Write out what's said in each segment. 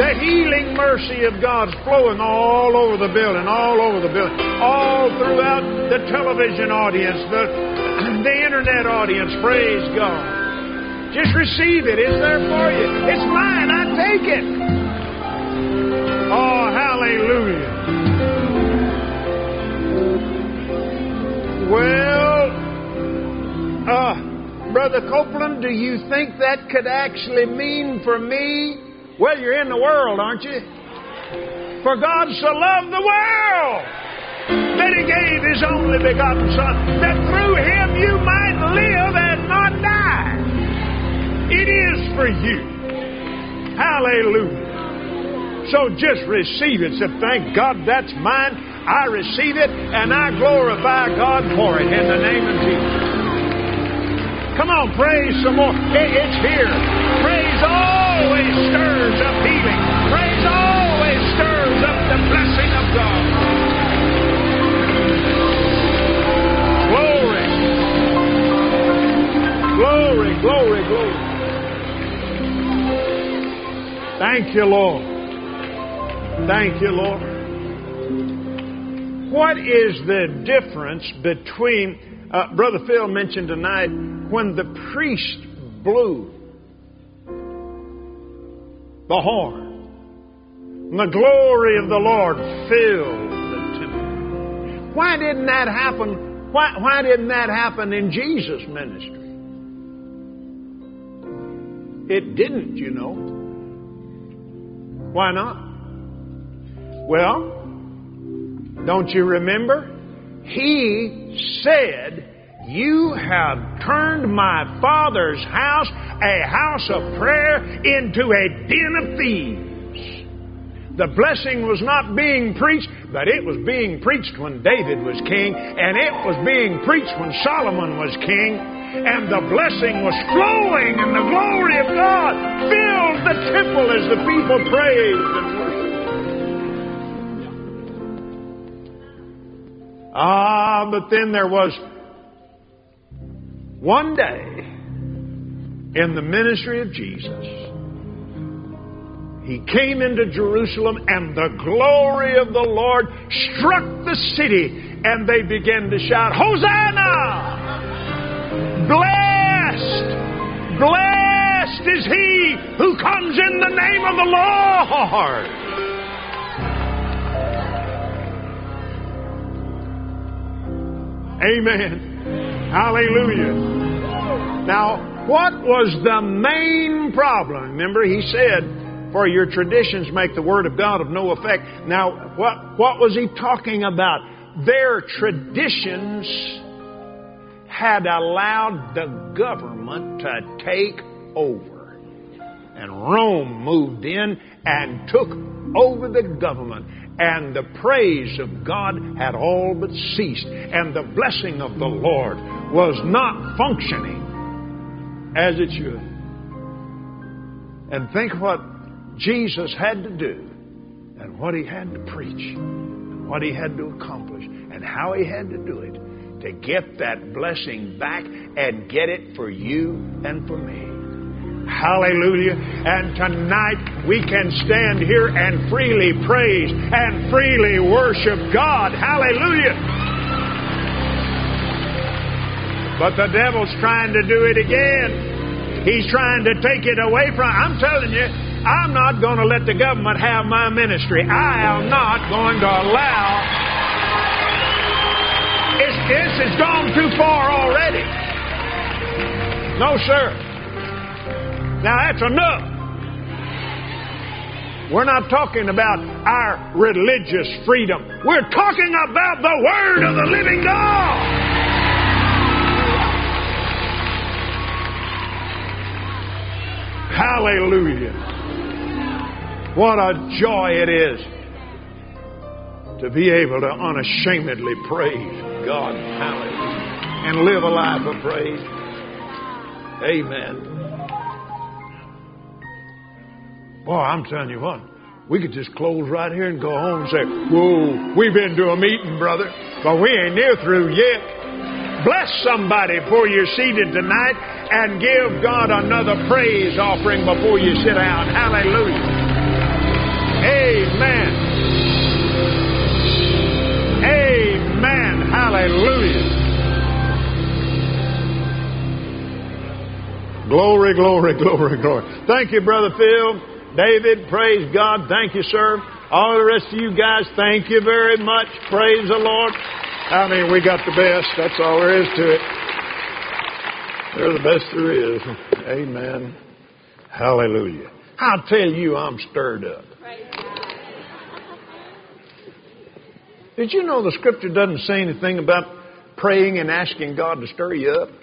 The healing mercy of God's flowing all over the building, all over the building, all throughout the television audience, the internet audience. Praise God. Just receive it. It's there for you. It's mine. I take it. Oh, hallelujah. Well, Brother Copeland, do you think that could actually mean for me? Well, you're in the world, aren't you? For God so loved the world that He gave His only begotten Son, that through Him you might live and not die. It is for you. Hallelujah. So just receive it. Say, thank God that's mine. I receive it and I glorify God for it in the name of Jesus. Come on, praise some more. It's here. Praise always stirs up healing. Praise always stirs up the blessing of God. Glory. Glory, glory, glory. Thank you, Lord. Thank you, Lord. What is the difference between, Brother Phil mentioned tonight, when the priest blew the horn, the glory of the Lord filled the temple. Why didn't that happen? Why didn't that happen in Jesus' ministry? It didn't, you know. Why not? Well, don't you remember? He said, "You have turned my Father's house, a house of prayer, into a den of thieves." The blessing was not being preached, but it was being preached when David was king, and it was being preached when Solomon was king, and the blessing was flowing, and the glory of God filled the temple as the people praised and worshiped. But then there was one day in the ministry of Jesus, He came into Jerusalem and the glory of the Lord struck the city and they began to shout, "Hosanna! Blessed! Blessed is He who comes in the name of the Lord!" Amen. Hallelujah. Now, what was the main problem? Remember, He said, "For your traditions make the Word of God of no effect." Now, what was He talking about? Their traditions had allowed the government to take over. And Rome moved in and took over the government. And the praise of God had all but ceased. And the blessing of the Lord was not functioning as it should. And think what Jesus had to do, and what He had to preach, and what He had to accomplish, and how He had to do it to get that blessing back and get it for you and for me. Hallelujah. And tonight we can stand here and freely praise and freely worship God. Hallelujah. But the devil's trying to do it again. He's trying to take it away from... I'm telling you, I'm not going to let the government have my ministry. I am not going to allow... This has gone too far already. No, sir. Now that's enough. We're not talking about our religious freedom. We're talking about the Word of the living God. Hallelujah. What a joy it is to be able to unashamedly praise God. Hallelujah. And live a life of praise. Amen. Boy, I'm telling you what, we could just close right here and go home and say, "Whoa, we've been to a meeting, brother, but we ain't near through yet." Bless somebody before you're seated tonight and give God another praise offering before you sit down. Hallelujah. Glory, glory, glory, glory. Thank you, Brother Phil. David, praise God. Thank you, sir. All the rest of you guys, thank you very much. Praise the Lord. I mean, we got the best. That's all there is to it. They're the best there is. Amen. Hallelujah. I'll tell you, I'm stirred up. Did you know the Scripture doesn't say anything about praying and asking God to stir you up?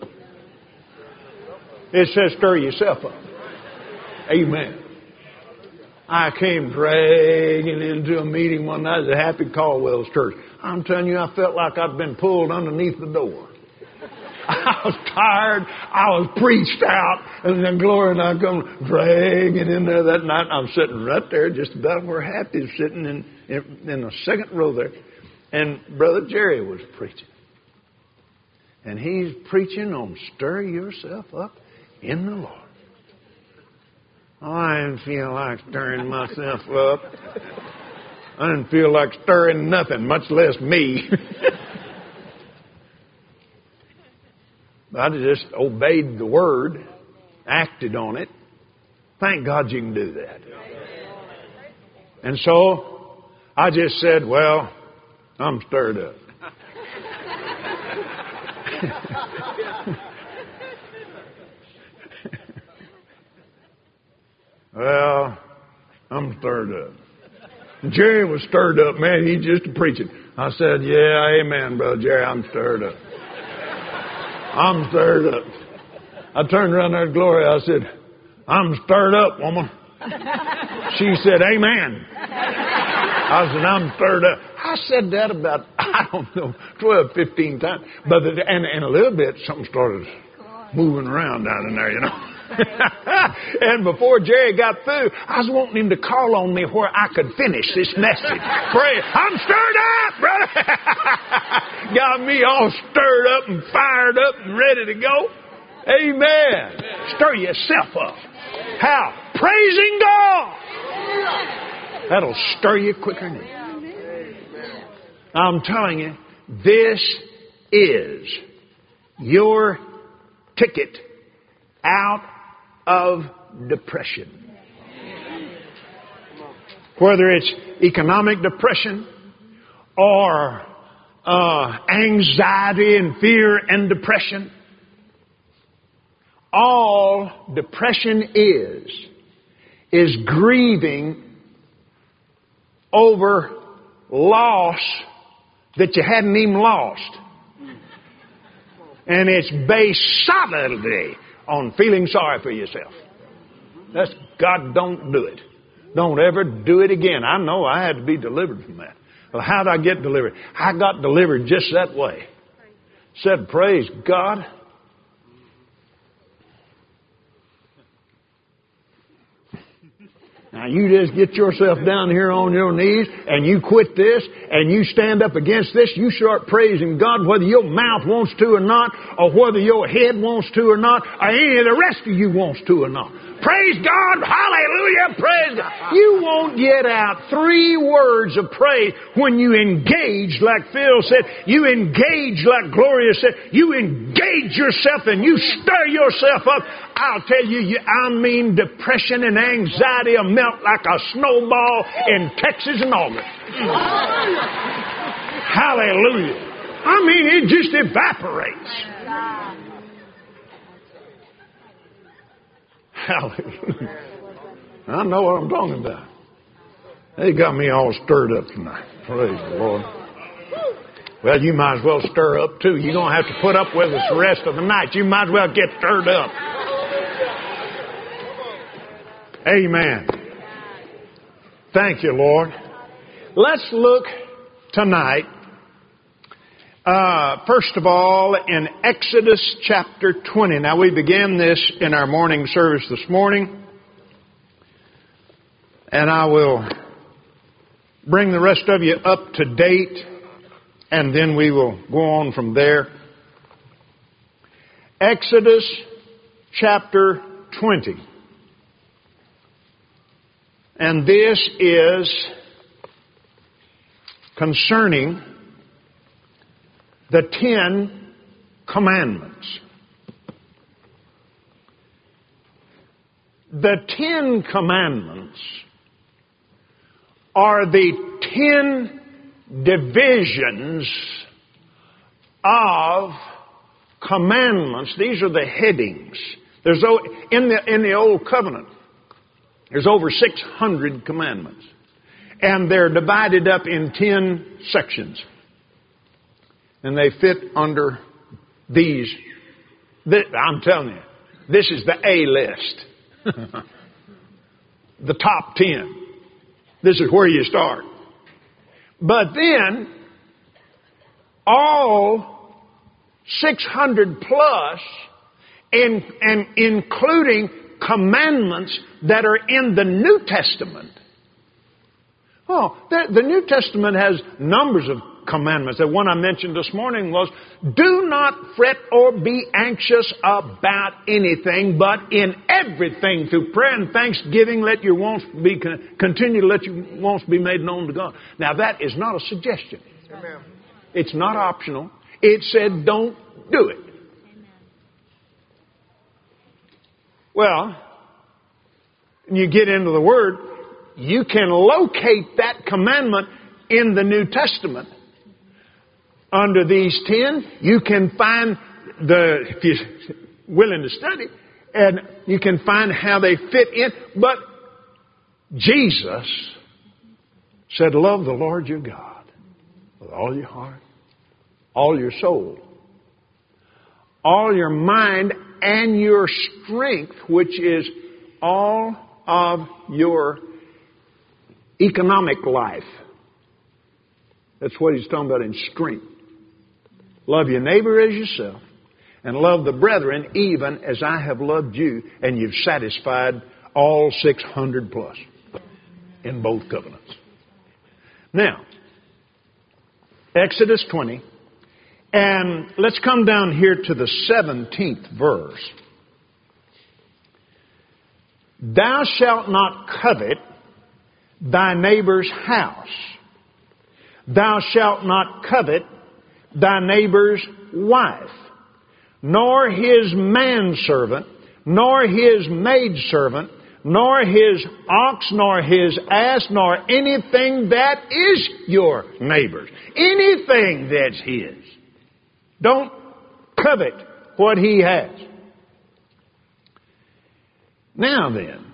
It says stir yourself up. Amen. I came dragging into a meeting one night at Happy Caldwell's church. I'm telling you, I felt like I'd been pulled underneath the door. I was tired. I was preached out. And then Gloria and I come dragging in there that night. I'm sitting right there just about where Happy's sitting in the second row there. And Brother Jerry was preaching. And he's preaching on stir yourself up in the Lord. Oh, I didn't feel like stirring myself up. I didn't feel like stirring nothing, much less me. I just obeyed the word, acted on it. Thank God you can do that. And so I just said, well, I'm stirred up. Well, I'm stirred up. Jerry was stirred up, man. He's just preaching. I said, yeah, amen, Brother Jerry. I'm stirred up. I'm stirred up. I turned around there to Gloria. I said, I'm stirred up, woman. She said, amen. I said, I'm stirred up. I said that about, 12, 15 times. But and a little bit, something started moving around down in there, you know. And before Jerry got through, I was wanting him to call on me where I could finish this message. Pray, I'm stirred up, brother. Got me all stirred up and fired up and ready to go. Amen. Stir yourself up. How? Praising God. That'll stir you quicker than that. I'm telling you, this is your ticket out of depression. Whether it's economic depression or anxiety and fear and depression, all depression is grieving over loss that you hadn't even lost. And it's based solidly on feeling sorry for yourself. That's God, don't do it. Don't ever do it again. I know I had to be delivered from that. Well, how did I get delivered? I got delivered just that way. Said, praise God. Now you just get yourself down here on your knees and you quit this and you stand up against this. You start praising God whether your mouth wants to or not, or whether your head wants to or not, or any of the rest of you wants to or not. Praise God. Hallelujah. Praise God. You won't get out 3 words of praise when you engage, like Phil said. You engage, like Gloria said. You engage yourself and you stir yourself up. I'll tell you, I mean, depression and anxiety will melt like a snowball in Texas in August. Hallelujah. I mean, it just evaporates. Hallelujah. I know what I'm talking about. They got me all stirred up tonight. Praise the Lord. Well, you might as well stir up too. You're going to have to put up with us the rest of the night. You might as well get stirred up. Amen. Thank you, Lord. Let's look tonight, first of all, in Exodus chapter 20. Now, we began this in our morning service this morning, and I will bring the rest of you up to date, and then we will go on from there. Exodus chapter 20. And this is concerning the 10 Commandments. The 10 Commandments are the 10 divisions of commandments. These are the headings. There's in the Old Covenant, there's over 600 commandments. And they're divided up in 10 sections. And they fit under these. I'm telling you, this is the A list. The top 10. This is where you start. But then, all 600 plus, and including commandments that are in the New Testament. Oh, the New Testament has numbers of commandments. The one I mentioned this morning was, do not fret or be anxious about anything, but in everything through prayer and thanksgiving let your wants be continue to let your wants be made known to God. Now that is not a suggestion. Amen. It's not optional. It said don't do it. Amen. Well, when you get into the Word, you can locate that commandment in the New Testament. Under these 10, you can find if you're willing to study, and you can find how they fit in. But Jesus said, love the Lord your God with all your heart, all your soul, all your mind, and your strength, which is all of your economic life. That's what he's talking about in strength. Love your neighbor as yourself, and love the brethren even as I have loved you, and you've satisfied all 600 plus in both covenants. Now, Exodus 20, and let's come down here to the 17th verse. Thou shalt not covet thy neighbor's house. Thou shalt not covet thy neighbor's wife, nor his manservant, nor his maidservant, nor his ox, nor his ass, nor anything that is your neighbor's. Anything that's his. Don't covet what he has. Now then,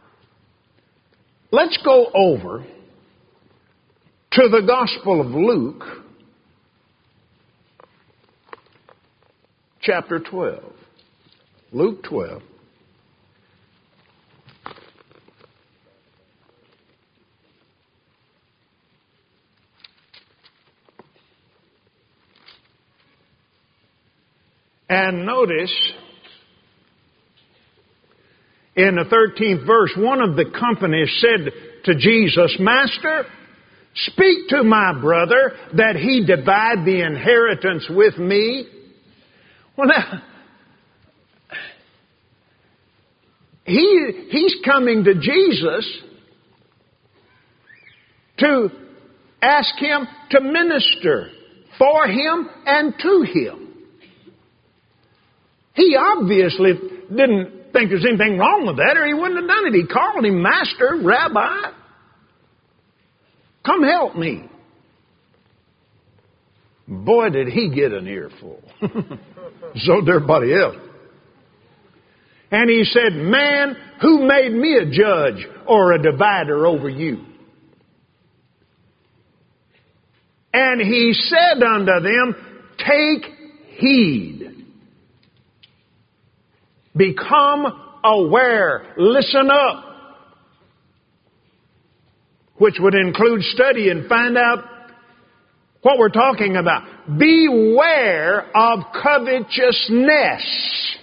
let's go over to the Gospel of Luke, chapter 12. Luke 12. And notice, in the 13th verse, one of the company said to Jesus, Master, speak to my brother that he divide the inheritance with me. Well, now, he's coming to Jesus to ask him to minister for him and to him. He obviously didn't think there's anything wrong with that, or he wouldn't have done it. He called him Master, Rabbi. Come help me. Boy, did he get an earful. So did everybody else. And he said, Man, who made me a judge or a divider over you? And he said unto them, Take heed. Become aware. Listen up. Which would include study and find out what we're talking about. Beware of covetousness.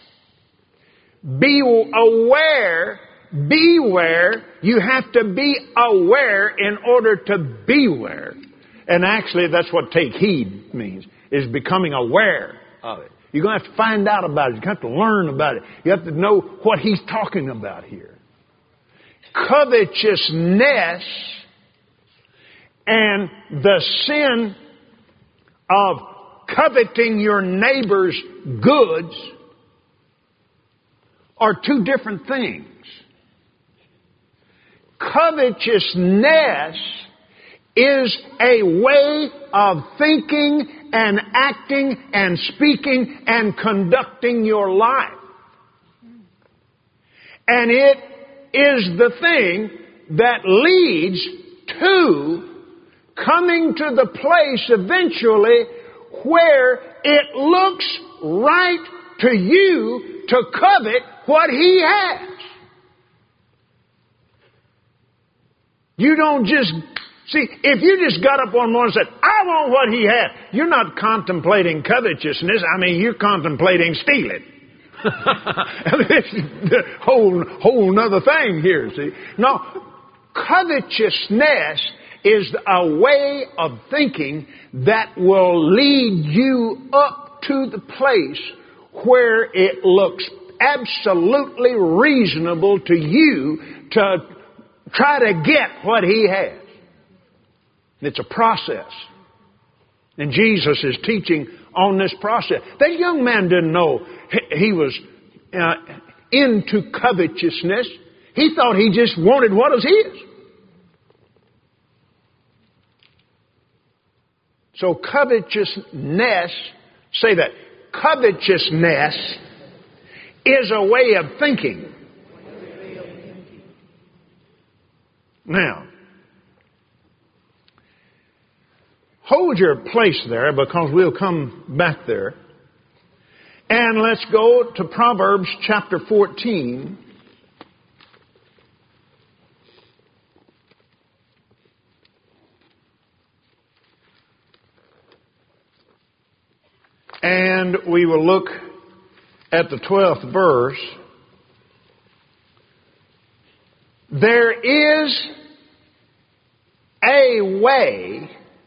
Beware. You have to be aware in order to beware. And actually, that's what take heed means, is becoming aware of it. You're going to have to find out about it. You're going to have to learn about it. You have to know what he's talking about here. Covetousness and the sin of coveting your neighbor's goods are two different things. Covetousness is a way of thinking and acting and speaking and conducting your life. And it is the thing that leads to coming to the place eventually where it looks right to you to covet what he has. You don't just, see, if you just got up one morning and said, I want what he has, you're not contemplating covetousness. I mean, you're contemplating stealing. This is the whole nother thing here, see. No, covetousness is a way of thinking that will lead you up to the place where it looks absolutely reasonable to you to try to get what he has. It's a process. And Jesus is teaching on this process. That young man didn't know he was into covetousness. He thought he just wanted what was his. So covetousness, say that, covetousness is a way of thinking. Now, hold your place there because we'll come back there. And let's go to Proverbs chapter 14. And we will look at the 12th verse. There is a way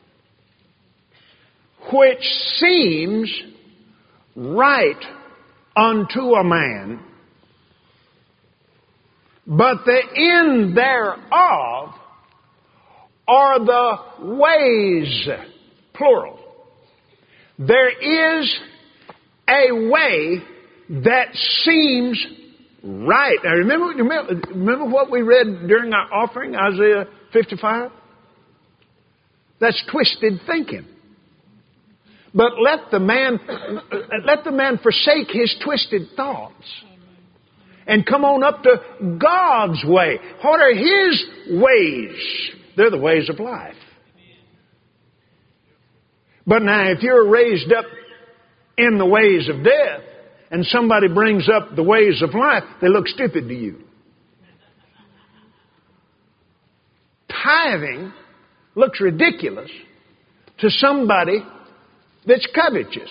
which seems right unto a man, but the end thereof are the ways, plural. There is a way that seems right. Now remember what we read during our offering, Isaiah 55? That's twisted thinking. But let the man forsake his twisted thoughts and come on up to God's way. What are his ways? They're the ways of life. But now if you're raised up in the ways of death and somebody brings up the ways of life, they look stupid to you. Tithing looks ridiculous to somebody that's covetous.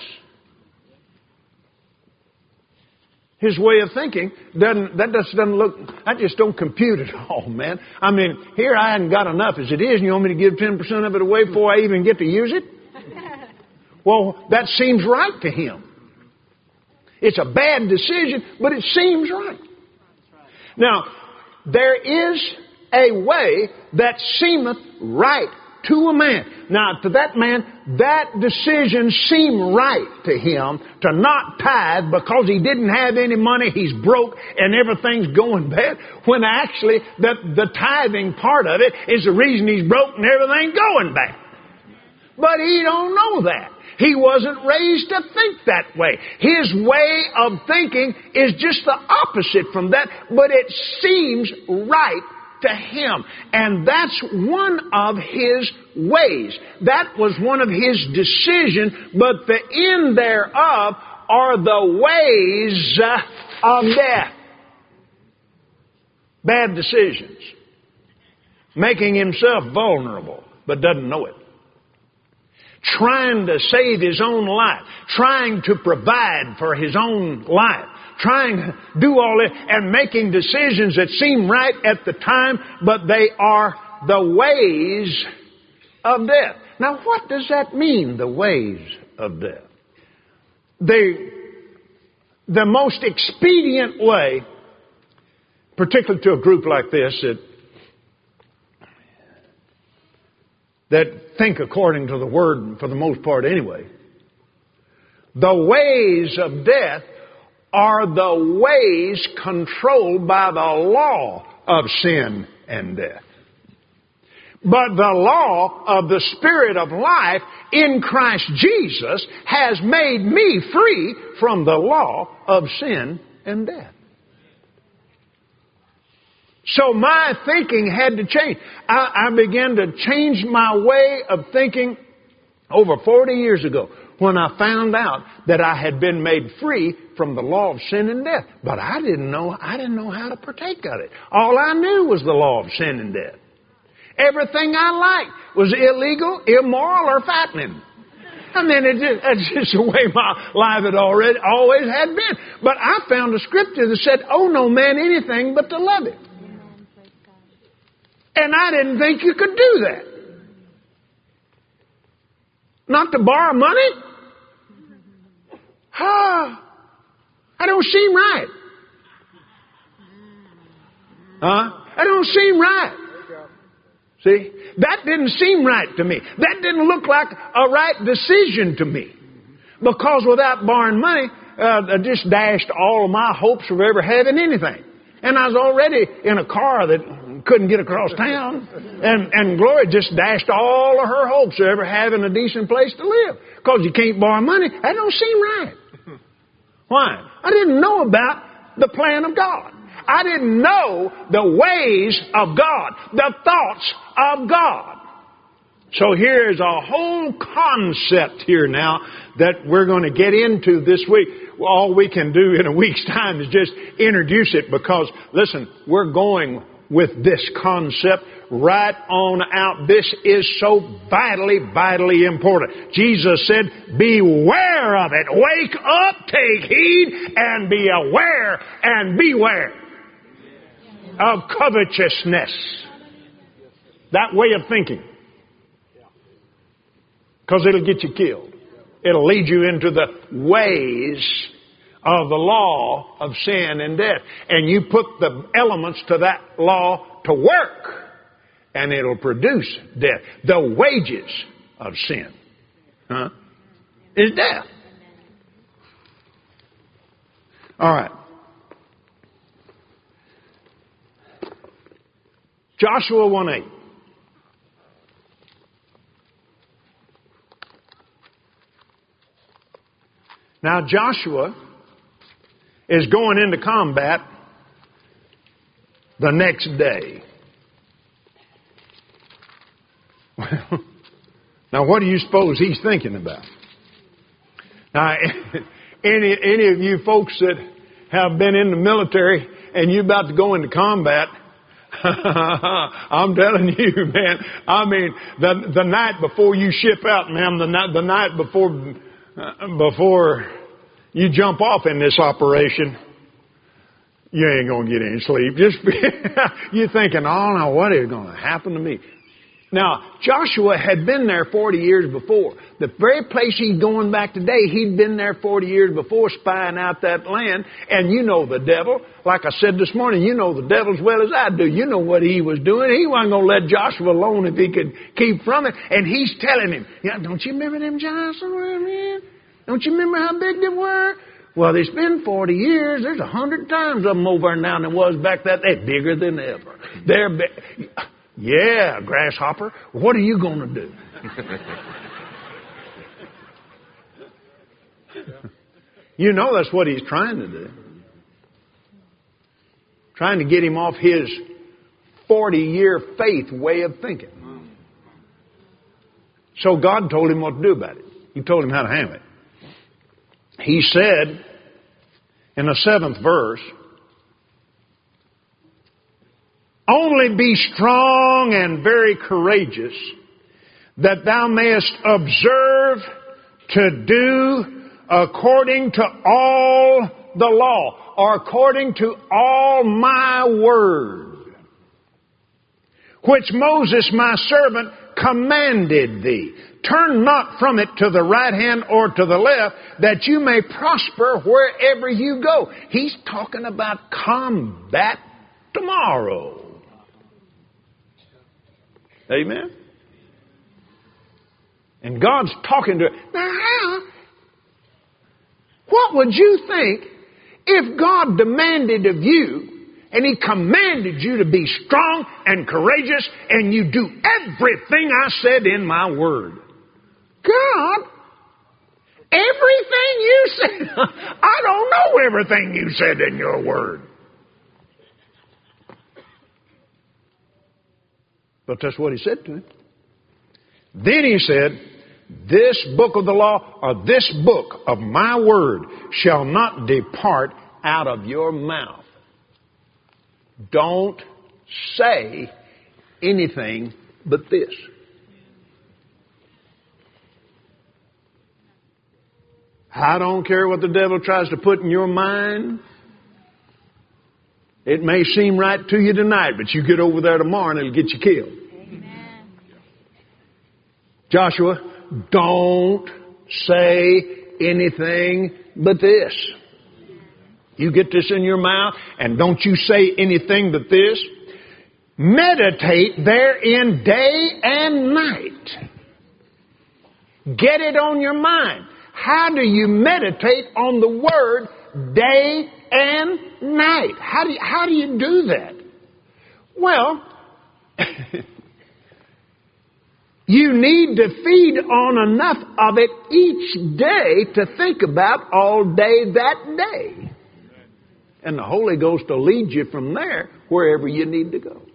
His way of thinking that just don't compute at all, man. I mean, here I hadn't got enough as it is, and you want me to give 10% of it away before I even get to use it? Well, that seems right to him. It's a bad decision, but it seems right. Now, there is a way that seemeth right to a man. Now, to that man, that decision seemed right to him to not tithe because he didn't have any money, he's broke, and everything's going bad, when actually the tithing part of it is the reason he's broke and everything's going bad. But he don't know that. He wasn't raised to think that way. His way of thinking is just the opposite from that, but it seems right to him. And that's one of his ways. That was one of his decisions, but the end thereof are the ways of death. Bad decisions. Making himself vulnerable, but doesn't know it. Trying to save his own life. Trying to provide for his own life. Trying to do all this and making decisions that seem right at the time, but they are the ways of death. Now, what does that mean, the ways of death? The most expedient way, particularly to a group like this that think according to the Word for the most part anyway, the ways of death are the ways controlled by the law of sin and death. But the law of the Spirit of life in Christ Jesus has made me free from the law of sin and death. So my thinking had to change. I began to change my way of thinking over 40 years ago when I found out that I had been made free from the law of sin and death. But I didn't know how to partake of it. All I knew was the law of sin and death. Everything I liked was illegal, immoral, or fattening. I mean, that's just the way my life had always had been. But I found a scripture that said, "Oh, no man anything but to love it." And I didn't think you could do that. Not to borrow money? I don't seem right. I don't seem right. See? That didn't seem right to me. That didn't look like a right decision to me. Because without borrowing money, I just dashed all of my hopes of ever having anything. And I was already in a car that couldn't get across town. And Gloria just dashed all of her hopes of ever having a decent place to live. Because you can't borrow money. That don't seem right. Why? I didn't know about the plan of God. I didn't know the ways of God, the thoughts of God. So here's a whole concept here now that we're going to get into this week. All we can do in a week's time is just introduce it because, listen, we're going with this concept right on out. This is so vitally important. Jesus said, beware of it. Wake up, take heed, and be aware and beware of covetousness. That way of thinking. Because it'll get you killed. It'll lead you into the ways of the law of sin and death. And you put the elements to that law to work, and it'll produce death. The wages of sin is death. All right. Joshua 1:8. Now Joshua is going into combat the next day. Well, now what do you suppose he's thinking about? Now, any of you folks that have been in the military and you're about to go into combat, I'm telling you, man, I mean, the night before you ship out, man, the night before you jump off in this operation, you ain't going to get any sleep. You're thinking, oh no, what is going to happen to me? Now, Joshua had been there 40 years before. The very place he's going back today, he'd been there 40 years before spying out that land. And you know the devil. Like I said this morning, you know the devil as well as I do. You know what he was doing. He wasn't going to let Joshua alone if he could keep from it. And he's telling him, yeah, don't you remember them giants around here? Don't you remember how big they were? Well, it's been 40 years. There's 100 times of them over and down than was back then. They're bigger than ever. They're big. Yeah, grasshopper. What are you going to do? You know that's what he's trying to do. Trying to get him off his 40-year faith way of thinking. So God told him what to do about it. He told him how to handle it. He said in the 7th verse, only be strong and very courageous, that thou mayest observe to do according to all the law, or according to all my word, which Moses my servant commanded thee. Turn not from it to the right hand or to the left, that you may prosper wherever you go. He's talking about combat tomorrow. Amen? And God's talking to it. Now, what would you think if God demanded of you And He commanded you to be strong and courageous, and you do everything I said in my Word. God, everything you said, I don't know everything you said in your Word. But that's what He said to him. Then He said, this book of the law, or this book of my Word, shall not depart out of your mouth. Don't say anything but this. I don't care what the devil tries to put in your mind. It may seem right to you tonight, but you get over there tomorrow and it'll get you killed. Amen. Joshua, don't say anything but this. You get this in your mouth, and don't you say anything but this. Meditate therein day and night. Get it on your mind. How do you meditate on the Word day and night? How do you do that? Well, you need to feed on enough of it each day to think about all day that day. And the Holy Ghost will lead you from there wherever you need to go.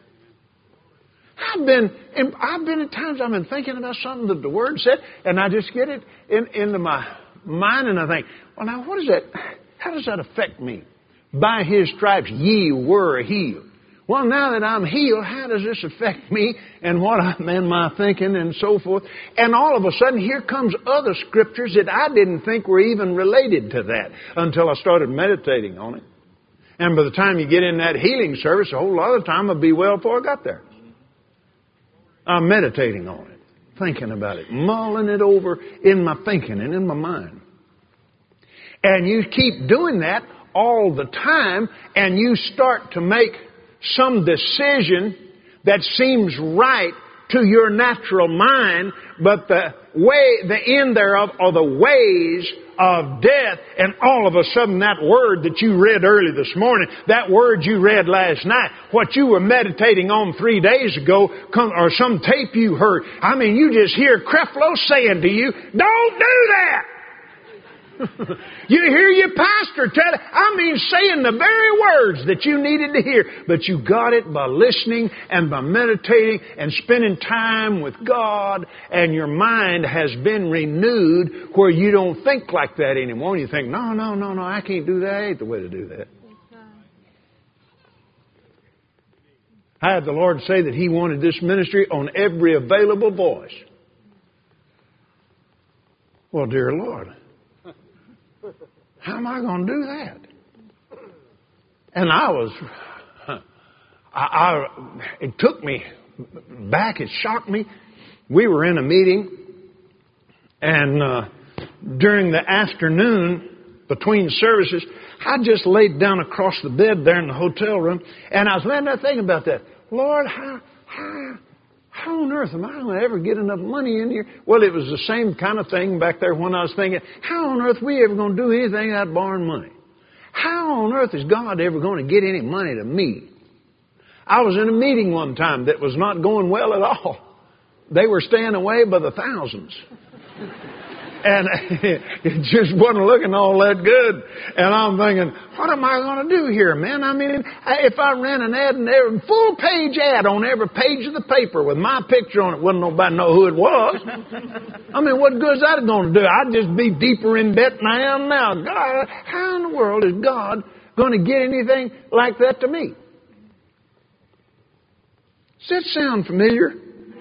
I've been at times I've been thinking about something that the Word said, and I just get it into my mind, and I think, well, now what is that? How does that affect me? By His stripes ye were healed. Well, now that I'm healed, how does this affect me and what I'm in my thinking and so forth? And all of a sudden, here comes other scriptures that I didn't think were even related to that until I started meditating on it. And by the time you get in that healing service, a whole lot of time I'll be well before I got there. I'm meditating on it, thinking about it, mulling it over in my thinking and in my mind. And you keep doing that all the time, and you start to make some decision that seems right to your natural mind, but the end thereof are the ways of death. And all of a sudden that Word that you read early this morning, that Word you read last night, what you were meditating on 3 days ago, or some tape you heard, I mean, you just hear Creflo saying to you, don't do that! You hear your pastor saying the very words that you needed to hear. But you got it by listening and by meditating and spending time with God. And your mind has been renewed where you don't think like that anymore. And you think, no, I can't do that. That ain't the way to do that. I had the Lord say that He wanted this ministry on every available voice. Well, dear Lord, how am I going to do that? And it took me back. It shocked me. We were in a meeting, and during the afternoon between services, I just laid down across the bed there in the hotel room, and I was laying there thinking about that. Lord, how on earth am I going to ever get enough money in here? Well, it was the same kind of thing back there when I was thinking, how on earth are we ever going to do anything without borrowing money? How on earth is God ever going to get any money to me? I was in a meeting one time that was not going well at all. They were staying away by the thousands. And it just wasn't looking all that good. And I'm thinking, what am I going to do here, man? I mean, if I ran an ad, and full page ad on every page of the paper with my picture on it, wouldn't nobody know who it was. I mean, what good is that going to do? I'd just be deeper in debt than I am now. God, how in the world is God going to get anything like that to me? Does that sound familiar?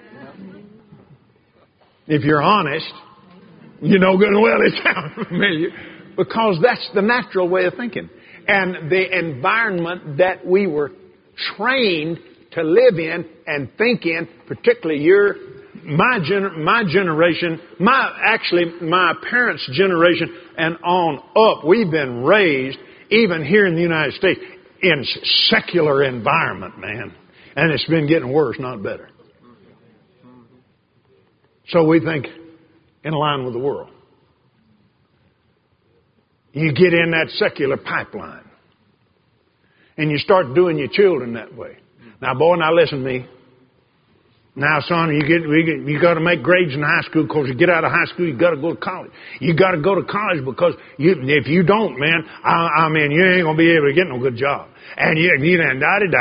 If you're honest, you know good and well it sounds familiar, because that's the natural way of thinking. And the environment that we were trained to live in and think in, particularly my generation, my parents' generation and on up, we've been raised, even here in the United States, in secular environment, man. And it's been getting worse, not better. So we think in line with the world. You get in that secular pipeline. And you start doing your children that way. Now, boy, now listen to me. Now, son, you got to make grades in high school, because you get out of high school, you got to go to college. You got to go to college, because if you don't, man, I mean, you ain't gonna be able to get no good job. And you and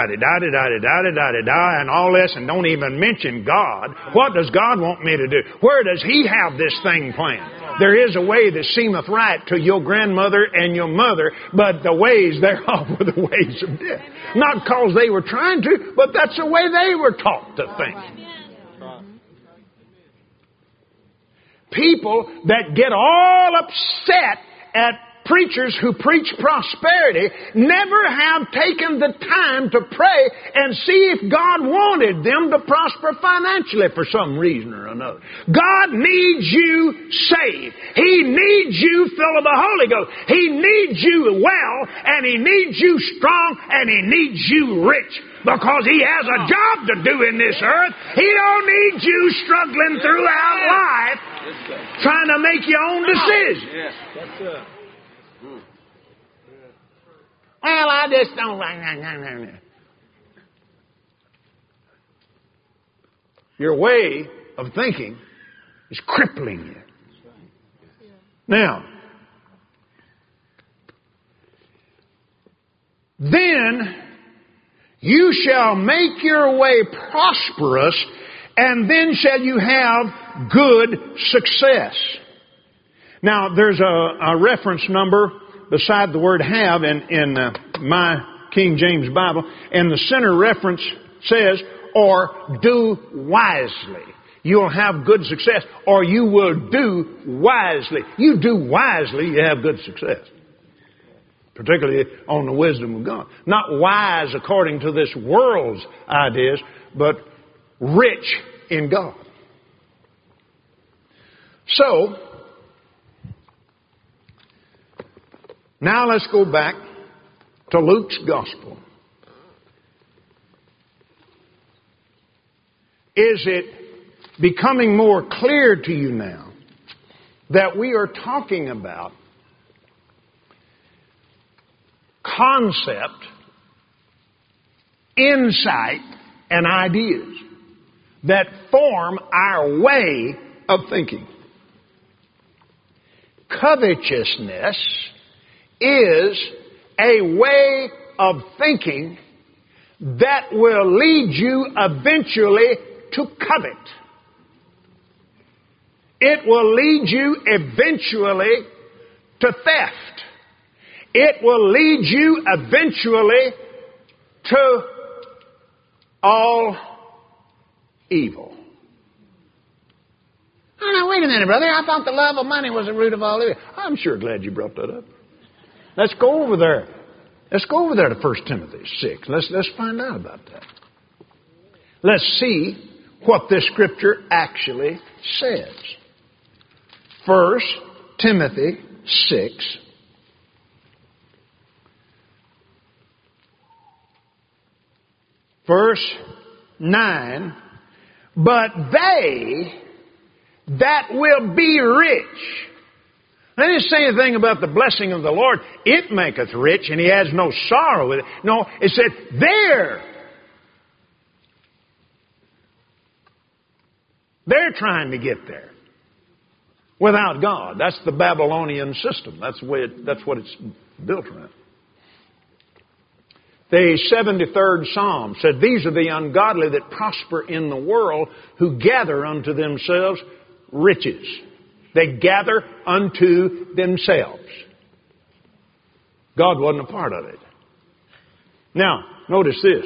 and all this, and don't even mention God. What does God want me to do? Where does He have this thing planned? There is a way that seemeth right to your grandmother and your mother, but the ways thereof were the ways of death. Not because they were trying to, but that's the way they were taught to think. People that get all upset at preachers who preach prosperity never have taken the time to pray and see if God wanted them to prosper financially for some reason or another. God needs you saved. He needs you full of the Holy Ghost. He needs you well, and He needs you strong, and He needs you rich. Because He has a job to do in this earth. He don't need you struggling throughout life trying to make your own decisions. Well, I just don't. Your way of thinking is crippling you. Now, then you shall make your way prosperous, and then shall you have good success. Now, there's a reference number beside the word have in my King James Bible, and the center reference says, or do wisely. You'll have good success, or you will do wisely. You do wisely, you have good success. Particularly on the wisdom of God. Not wise according to this world's ideas, but rich in God. So, now let's go back to Luke's Gospel. Is it becoming more clear to you now that we are talking about concept, insight, and ideas that form our way of thinking? Covetousness is a way of thinking that will lead you eventually to covet. It will lead you eventually to theft. It will lead you eventually to all evil. Oh, now, wait a minute, brother. I thought the love of money was the root of all evil. I'm sure glad you brought that up. Let's go over there. Let's go over there to 1 Timothy 6. Let's find out about that. Let's see what this Scripture actually says. 1 Timothy 6. Verse 9. But they that will be rich. I didn't say anything about the blessing of the Lord. It maketh rich, and He has no sorrow with it. No, it said, they're trying to get there without God. That's the Babylonian system. That's what it's built around. The 73rd Psalm said, these are the ungodly that prosper in the world, who gather unto themselves riches. They gather unto themselves. God wasn't a part of it. Now, notice this.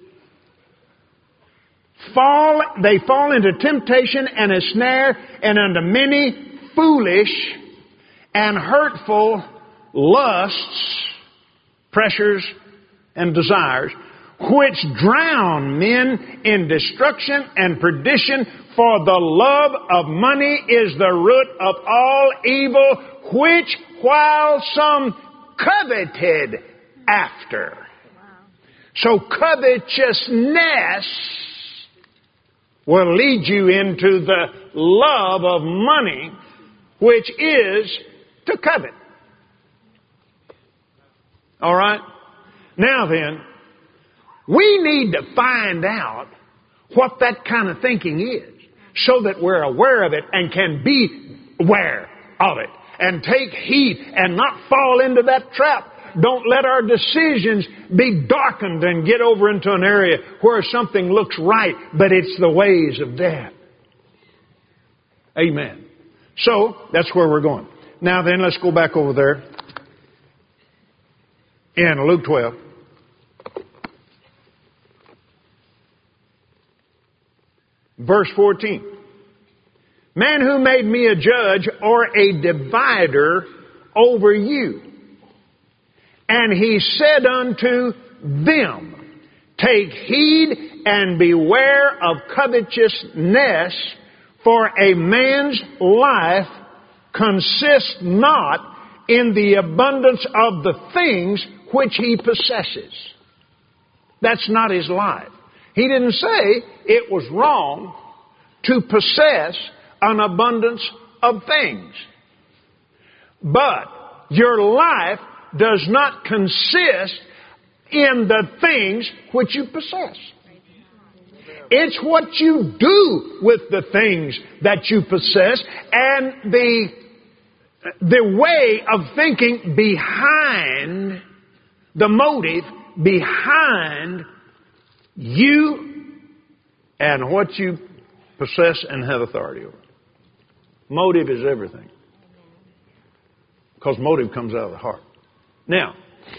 They fall into temptation and a snare, and unto many foolish and hurtful lusts, pressures, and desires, which drown men in destruction and perdition. For the love of money is the root of all evil, which while some coveted after. So covetousness will lead you into the love of money, which is to covet. All right? Now then, we need to find out what that kind of thinking is so that we're aware of it and can be aware of it and take heed and not fall into that trap. Don't let our decisions be darkened and get over into an area where something looks right, but it's the ways of death. Amen. So, that's where we're going. Now then, let's go back over there in Luke 12. Verse 14. Man who made me a judge or a divider over you. And he said unto them, take heed and beware of covetousness, for a man's life consists not in the abundance of the things which he possesses. That's not his life. He didn't say it was wrong to possess an abundance of things. But your life does not consist in the things which you possess. It's what you do with the things that you possess and the way of thinking behind, the motive behind you and what you possess and have authority over. Motive is everything. Because motive comes out of the heart. Now,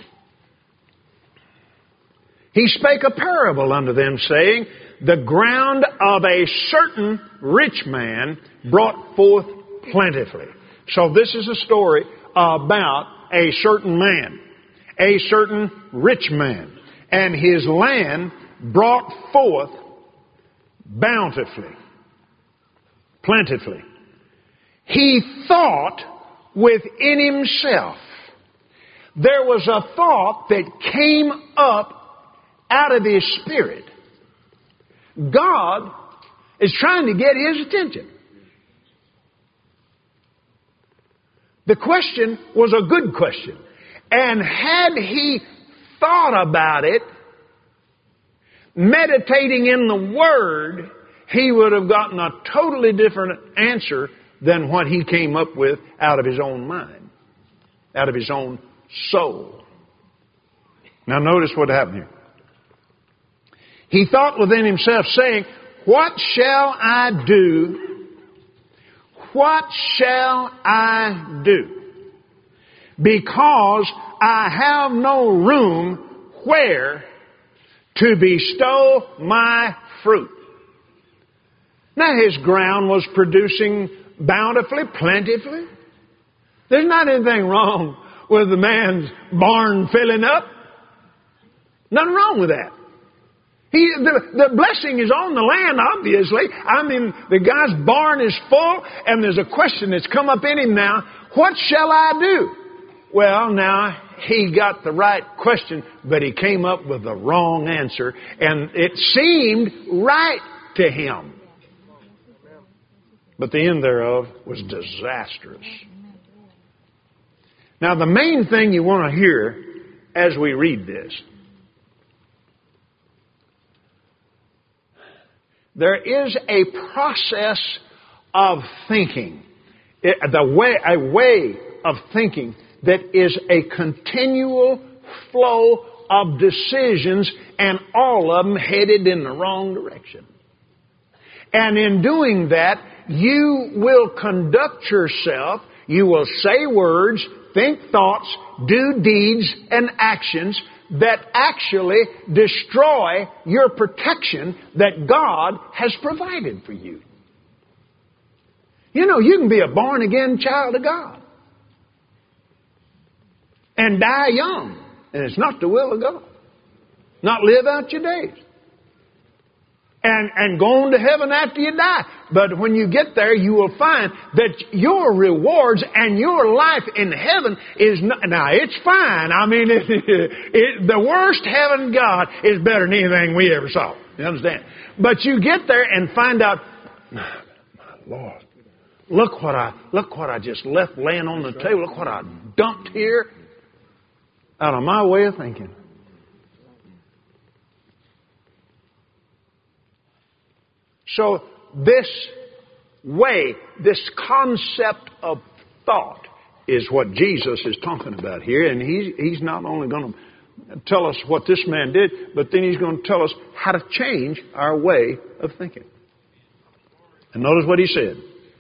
he spake a parable unto them, saying, the ground of a certain rich man brought forth plentifully. So this is a story about a certain man, a certain rich man. And his land brought forth bountifully, plentifully. He thought within himself. There was a thought that came up out of his spirit. God is trying to get his attention. The question was a good question. And had he thought about it, meditating in the Word, he would have gotten a totally different answer than what he came up with out of his own mind, out of his own soul. Now notice what happened here. He thought within himself, saying, what shall I do? What shall I do? Because I have no room where to bestow my fruit. Now his ground was producing bountifully, plentifully. There's not anything wrong with the man's barn filling up. Nothing wrong with that. The blessing is on the land, obviously. I mean, the guy's barn is full, and there's a question that's come up in him now. What shall I do? Well, now, he got the right question, but he came up with the wrong answer, and it seemed right to him. But the end thereof was disastrous. Now, the main thing you want to hear as we read this, there is a process of thinking, a way of thinking that is a continual flow of decisions, and all of them headed in the wrong direction. And in doing that, you will conduct yourself, you will say words, think thoughts, do deeds and actions that actually destroy your protection that God has provided for you. You know, you can be a born-again child of God and die young, and it's not the will of God. Not live out your days. And go on to heaven after you die. But when you get there, you will find that your rewards and your life in heaven is not... Now, it's fine. I mean, the worst heaven God is better than anything we ever saw. You understand? But you get there and find out, my Lord, look what I just left laying on the table. Look what I dumped here out of my way of thinking. So this way, this concept of thought is what Jesus is talking about here. And He's not only going to tell us what this man did, but then He's going to tell us how to change our way of thinking. And notice what He said.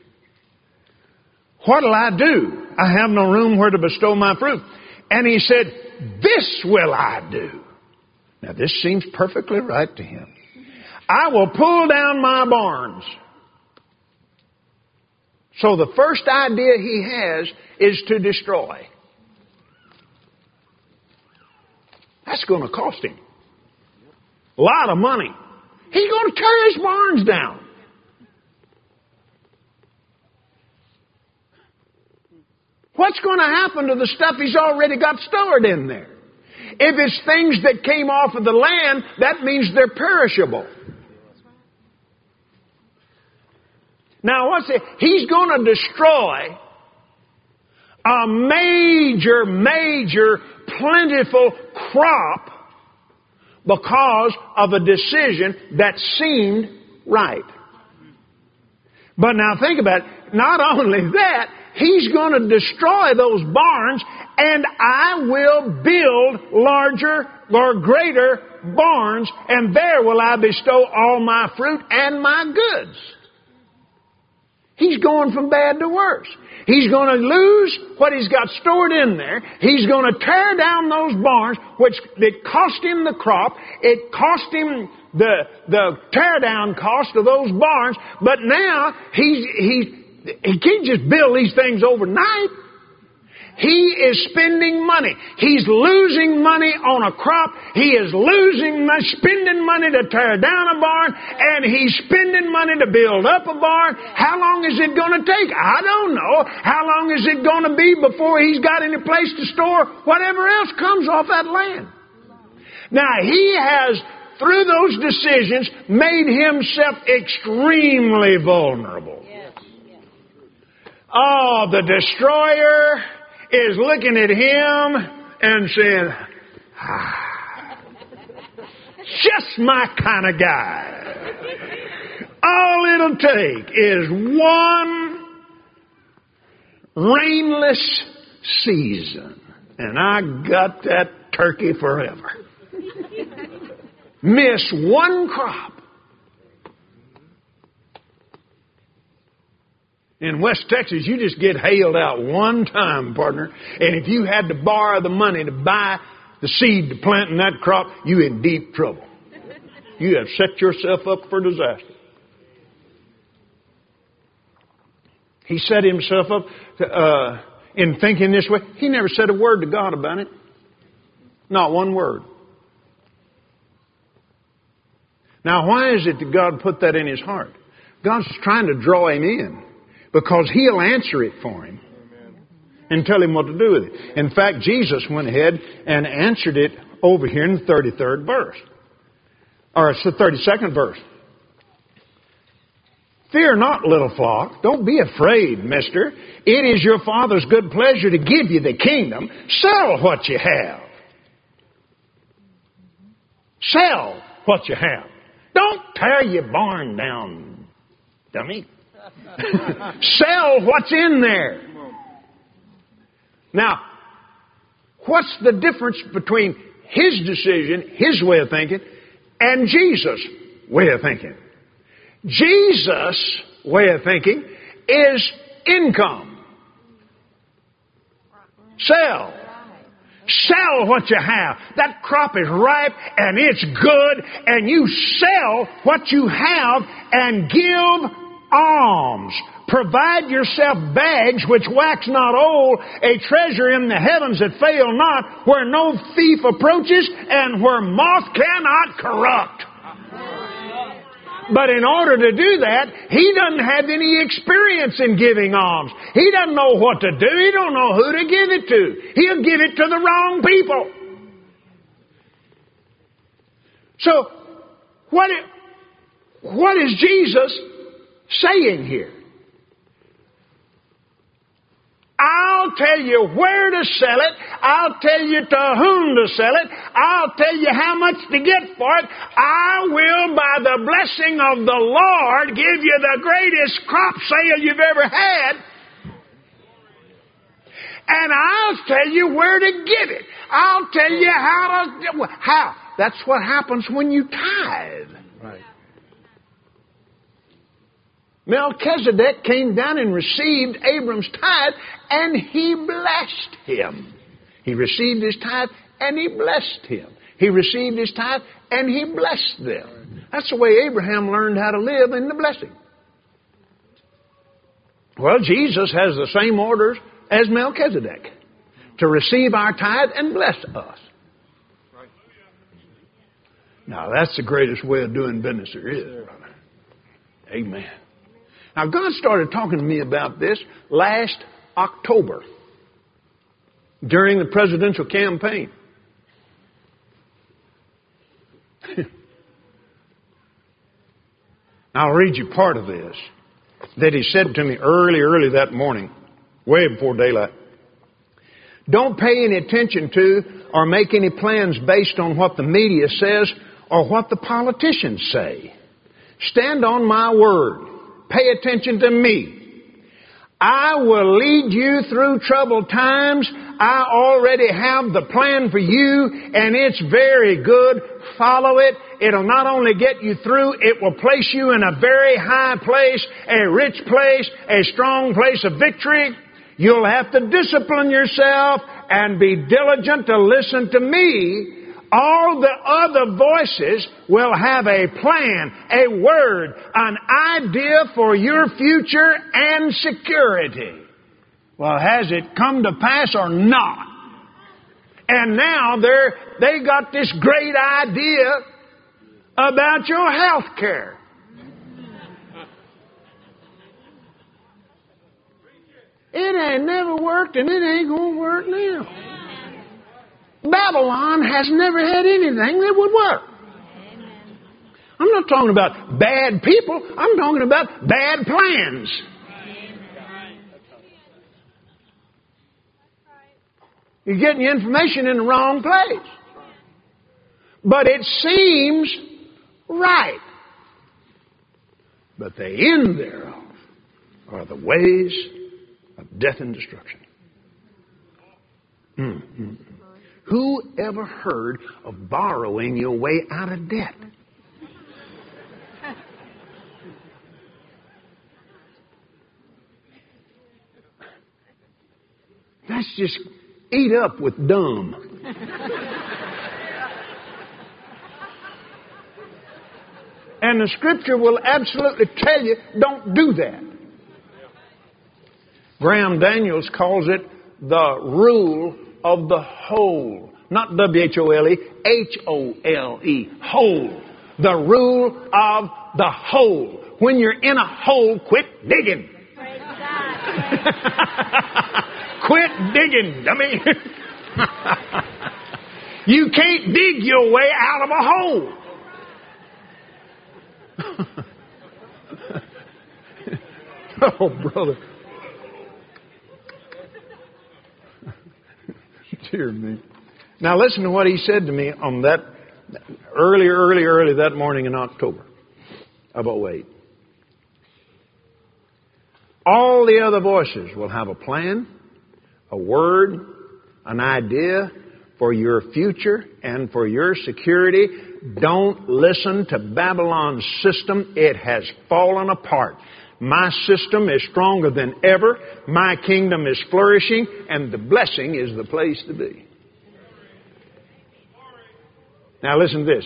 What'll I do? I have no room where to bestow my fruit. And He said, this will I do. Now this seems perfectly right to Him. I will pull down my barns. So the first idea He has is to destroy. That's going to cost Him a lot of money. He's going to tear His barns down. What's going to happen to the stuff He's already got stored in there? If it's things that came off of the land, that means they're perishable. Now, what's it? He's going to destroy a major, plentiful crop because of a decision that seemed right. But now think about it. Not only that, He's going to destroy those barns, and I will build larger or greater barns, and there will I bestow all my fruit and my goods. He's going from bad to worse. He's going to lose what He's got stored in there. He's going to tear down those barns, which it cost Him the crop. It cost Him the tear down cost of those barns. But now He can't just build these things overnight. He is spending money. He's losing money on a crop. He is spending money to tear down a barn, and He's spending money to build up a barn. How long is it going to take? I don't know. How long is it going to be before He's got any place to store whatever else comes off that land? Now, He has, through those decisions, made Himself extremely vulnerable. Oh, the destroyer is looking at Him and saying, just my kind of guy. All it'll take is one rainless season, and I got that turkey forever. Miss one crop. In West Texas, you just get hailed out one time, partner. And if you had to borrow the money to buy the seed to plant in that crop, you're in deep trouble. You have set yourself up for disaster. He set himself up in thinking this way. He never said a word to God about it. Not one word. Now, why is it that God put that in his heart? God's trying to draw him in. Because He'll answer it for him and tell him what to do with it. In fact, Jesus went ahead and answered it over here in the 33rd verse. Or it's the 32nd verse. Fear not, little flock. Don't be afraid, mister. It is your Father's good pleasure to give you the kingdom. Sell what you have. Sell what you have. Don't tear your barn down, dummy. Sell what's in there. Now, what's the difference between his decision, his way of thinking, and Jesus' way of thinking? Jesus' way of thinking is income. Sell. Sell what you have. That crop is ripe and it's good, and you sell what you have and give alms. Provide yourself bags which wax not old, a treasure in the heavens that fail not, where no thief approaches and where moth cannot corrupt. But in order to do that, he doesn't have any experience in giving alms. He doesn't know what to do. He don't know who to give it to. He'll give it to the wrong people. So, what is Jesus saying here? I'll tell you where to sell it. I'll tell you to whom to sell it. I'll tell you how much to get for it. I will, by the blessing of the Lord, give you the greatest crop sale you've ever had. And I'll tell you where to get it. I'll tell you how. That's what happens when you tithe. Right. Melchizedek came down and received Abram's tithe, and he blessed him. He received his tithe, and he blessed him. He received his tithe, and he blessed them. That's the way Abraham learned how to live in the blessing. Well, Jesus has the same orders as Melchizedek, to receive our tithe and bless us. Now, that's the greatest way of doing business there is, brother. Amen. Now, God started talking to me about this last October during the presidential campaign. I'll read you part of this that He said to me early that morning, way before daylight. Don't pay any attention to or make any plans based on what the media says or what the politicians say. Stand on my word. Pay attention to me. I will lead you through troubled times. I already have the plan for you, and it's very good. Follow it. It'll not only get you through, it will place you in a very high place, a rich place, a strong place of victory. You'll have to discipline yourself and be diligent to listen to me. All the other voices will have a plan, a word, an idea for your future and security. Well, has it come to pass or not? And now they got this great idea about your health care. It ain't never worked, and it ain't going to work now. Babylon has never had anything that would work. I'm not talking about bad people. I'm talking about bad plans. You're getting your information in the wrong place. But it seems right. But the end thereof are the ways of death and destruction. Who ever heard of borrowing your way out of debt? That's just eat up with dumb. And the Scripture will absolutely tell you, don't do that. Graham Daniels calls it the rule of the whole. Not W-H-O-L-E, H-O-L-E, whole. The rule of the whole. When you're in a hole, quit digging. Praise God. Quit digging, dummy. You can't dig your way out of a hole. Oh, brother. Dear me. Now listen to what he said to me on that early that morning in October of 2008. All the other voices will have a plan, a word, an idea for your future and for your security. Don't listen to Babylon's system. It has fallen apart. My system is stronger than ever. My kingdom is flourishing, and the blessing is the place to be. Now listen to this.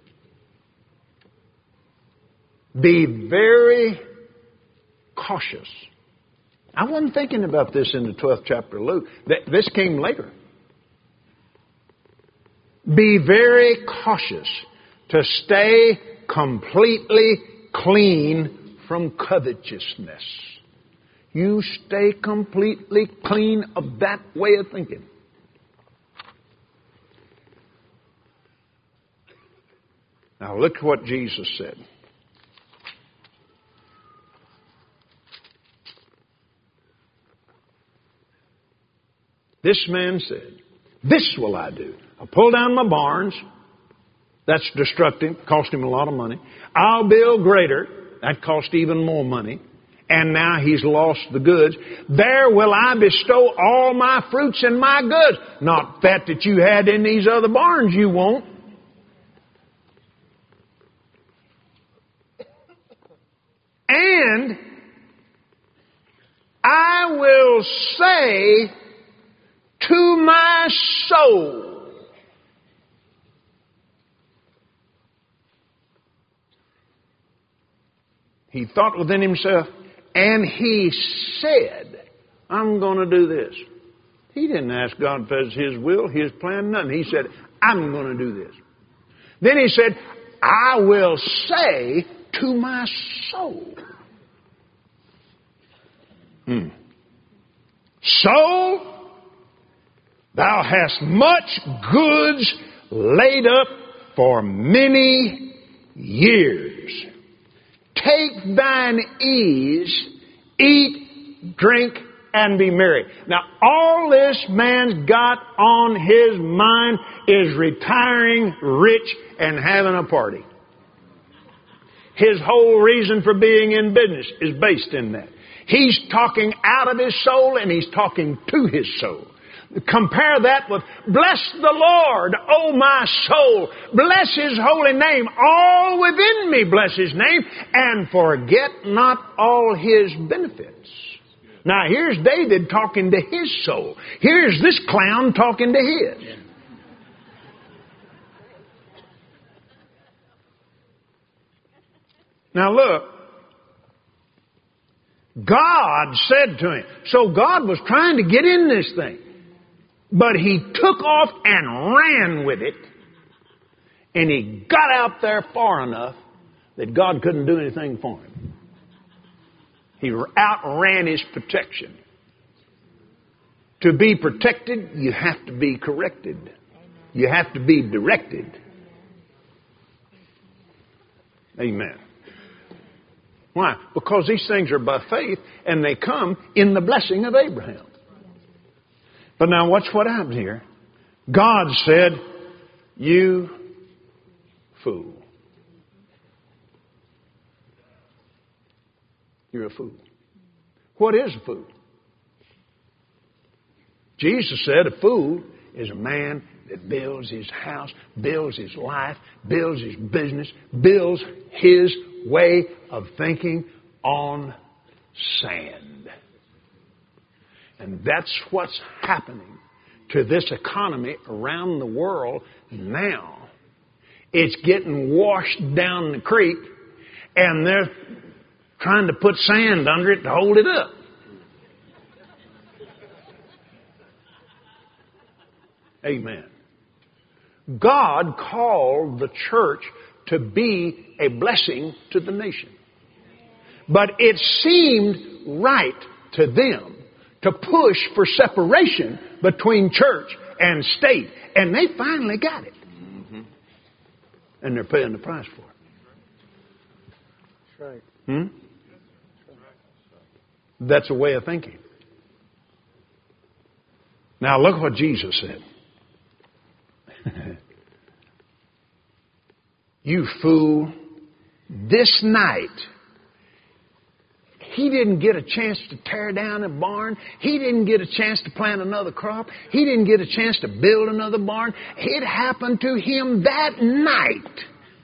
Be very cautious. I wasn't thinking about this in the 12th chapter of Luke. This came later. Be very cautious to stay completely clean from covetousness. You stay completely clean of that way of thinking. Now look at what Jesus said. This man said, this will I do. I'll pull down my barns. That's destructive. Cost him a lot of money. I'll build greater. That cost even more money. And now he's lost the goods. There will I bestow all my fruits and my goods. Not that you had in these other barns you won't. And I will say to my soul, he thought within himself, and he said, I'm going to do this. He didn't ask God if it's His will, His plan, nothing. He said, I'm going to do this. Then he said, I will say to my soul. Soul, thou hast much goods laid up for many years. Take thine ease, eat, drink, and be merry. Now, all this man's got on his mind is retiring rich and having a party. His whole reason for being in business is based in that. He's talking out of his soul and he's talking to his soul. Compare that with, bless the Lord, O my soul. Bless His holy name. All within me bless His name. And forget not all His benefits. Now here's David talking to his soul. Here's this clown talking to his. Now look. God said to him. So God was trying to get in this thing. But he took off and ran with it. And he got out there far enough that God couldn't do anything for him. He outran his protection. To be protected, you have to be corrected. You have to be directed. Amen. Why? Because these things are by faith and they come in the blessing of Abraham. But now watch what happens here. God said, you fool. You're a fool. What is a fool? Jesus said a fool is a man that builds his house, builds his life, builds his business, builds his way of thinking on sand. And that's what's happening to this economy around the world now. It's getting washed down the creek, and they're trying to put sand under it to hold it up. Amen. God called the church to be a blessing to the nation. But it seemed right to them to push for separation between church and state. And they finally got it. Mm-hmm. And they're paying the price for it. That's right. That's a way of thinking. Now look what Jesus said. You fool, this night, he didn't get a chance to tear down a barn. He didn't get a chance to plant another crop. He didn't get a chance to build another barn. It happened to him that night.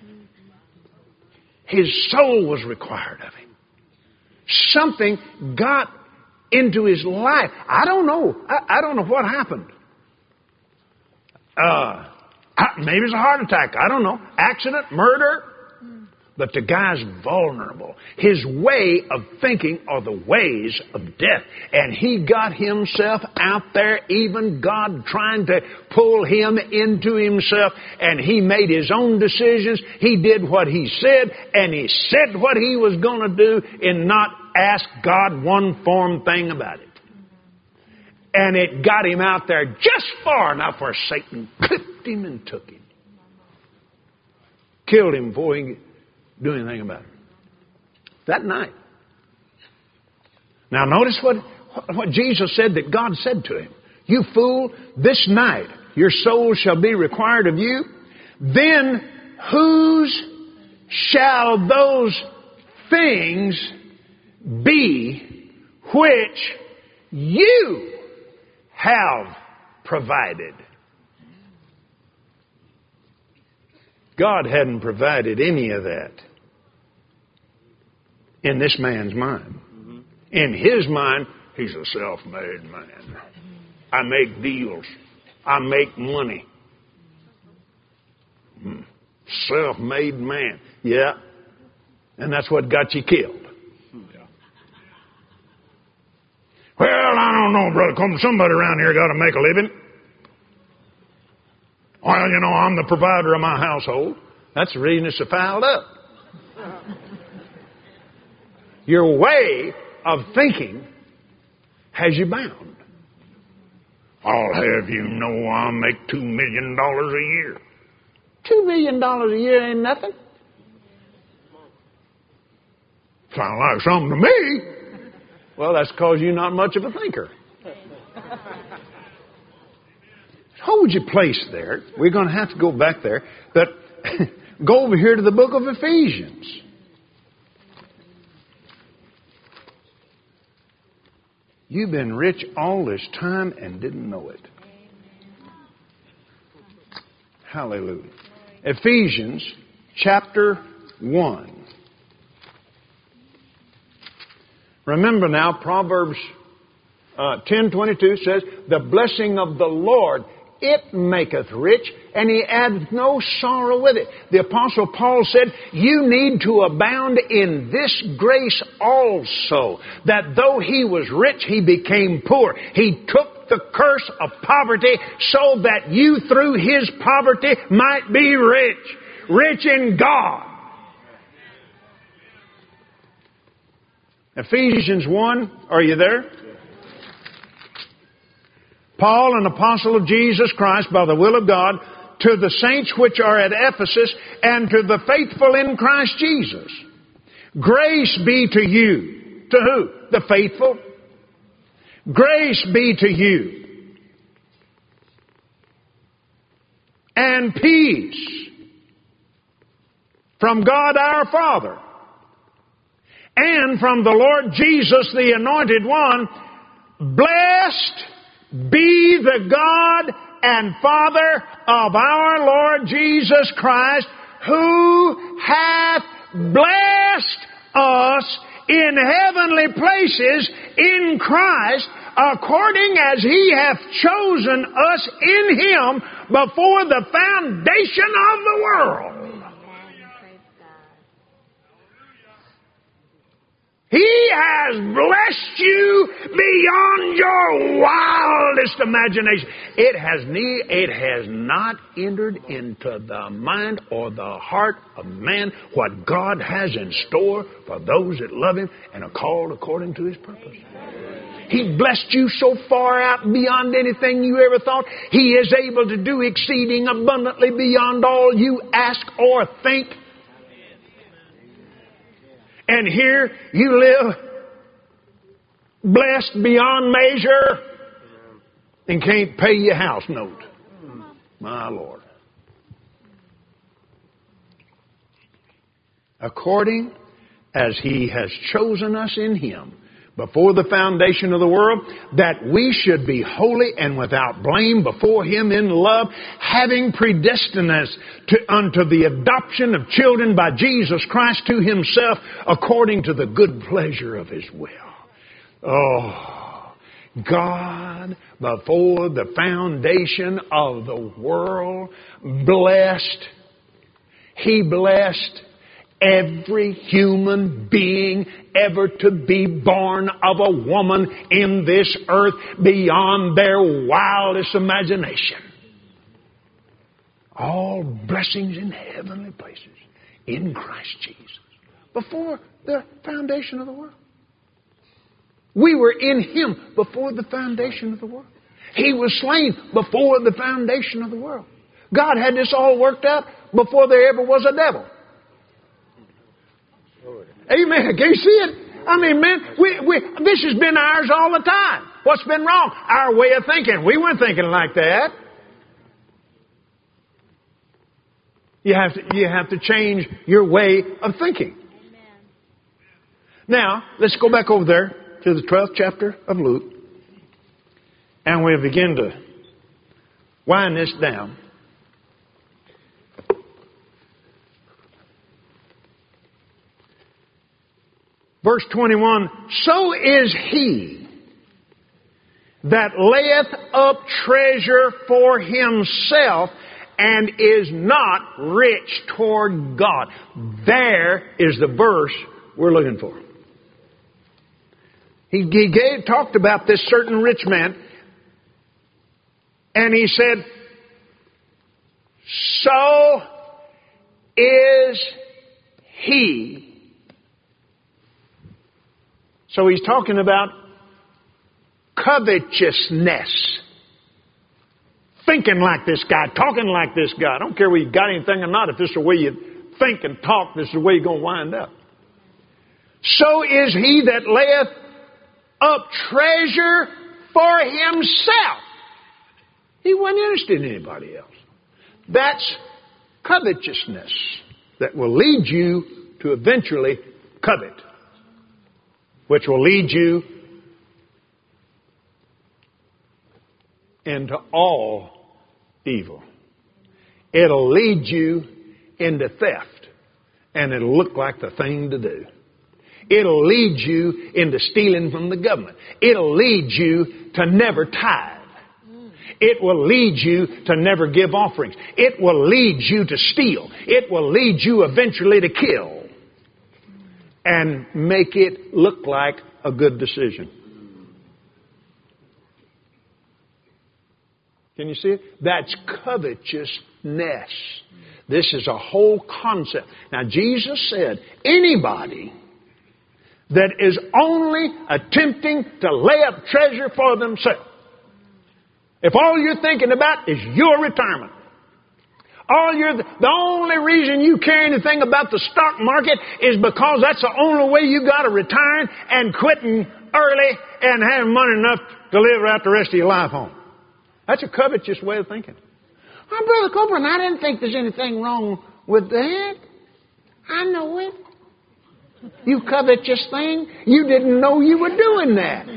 His soul was required of him. Something got into his life. I don't know. I don't know what happened. Maybe it's a heart attack. I don't know. Accident, murder. But the guy's vulnerable. His way of thinking are the ways of death. And he got himself out there, even God trying to pull him into himself. And he made his own decisions. He did what he said. And he said what he was going to do and not ask God one form thing about it. And it got him out there just far enough where Satan clipped him and took him. Killed him before he could do anything about it. That night. Now notice what Jesus said that God said to him. You fool, this night your soul shall be required of you. Then whose shall those things be which you have provided? God hadn't provided any of that in this man's mind. In his mind, he's a self-made man. I make deals. I make money. Self-made man. Yeah. And that's what got you killed. Well, I don't know, Brother Coleman. Somebody around here got to make a living. Well, you know, I'm the provider of my household. That's the reason it's so fouled up. Your way of thinking has you bound. I'll have you know I make $2 million a year. $2 million a year ain't nothing. Sound like something to me. Well, that's because you're not much of a thinker. How would you place there? We're going to have to go back there. But go over here to the book of Ephesians. You've been rich all this time and didn't know it. Hallelujah. Ephesians chapter 1. Remember now, Proverbs 10:22 says, the blessing of the Lord, it maketh rich, and he addeth no sorrow with it. The Apostle Paul said, you need to abound in this grace also, that though he was rich, he became poor. He took the curse of poverty so that you through his poverty might be rich. Rich in God. Ephesians 1, are you there? Paul, an apostle of Jesus Christ by the will of God, to the saints which are at Ephesus, and to the faithful in Christ Jesus. Grace be to you. To who? The faithful. Grace be to you. And peace from God our Father and from the Lord Jesus, the Anointed One. Blessed be the God and Father of our Lord Jesus Christ, who hath blessed us in heavenly places in Christ, according as he hath chosen us in him before the foundation of the world. He has blessed you beyond your wildest imagination. It has not entered into the mind or the heart of man what God has in store for those that love him and are called according to his purpose. He blessed you so far out beyond anything you ever thought. He is able to do exceeding abundantly beyond all you ask or think. And here you live blessed beyond measure and can't pay your house note. My Lord. According as he has chosen us in him before the foundation of the world, that we should be holy and without blame before him in love, having predestined us unto the adoption of children by Jesus Christ to himself, according to the good pleasure of his will. Oh, God, before the foundation of the world, he blessed every human being ever to be born of a woman in this earth beyond their wildest imagination. All blessings in heavenly places in Christ Jesus before the foundation of the world. We were in him before the foundation of the world. He was slain before the foundation of the world. God had this all worked out before there ever was a devil. Amen. Can you see it? I mean, man, this has been ours all the time. What's been wrong? Our way of thinking. We weren't thinking like that. You have to change your way of thinking. Amen. Now, let's go back over there to the 12th chapter of Luke. And we'll begin to wind this down. Verse 21, so is he that layeth up treasure for himself and is not rich toward God. There is the verse we're looking for. He talked about this certain rich man, and he said, so is he. So he's talking about covetousness. Thinking like this guy, talking like this guy. I don't care whether you got anything or not. If this is the way you think and talk, this is the way you're going to wind up. So is he that layeth up treasure for himself. He wasn't interested in anybody else. That's covetousness that will lead you to eventually covet, which will lead you into all evil. It'll lead you into theft, and it'll look like the thing to do. It'll lead you into stealing from the government. It'll lead you to never tithe. It will lead you to never give offerings. It will lead you to steal. It will lead you eventually to kill and make it look like a good decision. Can you see it? That's covetousness. This is a whole concept. Now, Jesus said, anybody that is only attempting to lay up treasure for themselves, if all you're thinking about is your retirement, the only reason you care anything about the stock market is because that's the only way you got to retire and quitting early and having money enough to live out the rest of your life on. That's a covetous way of thinking. Oh, Brother Copeland, I didn't think there's anything wrong with that. I know it. You covetous thing. You didn't know you were doing that.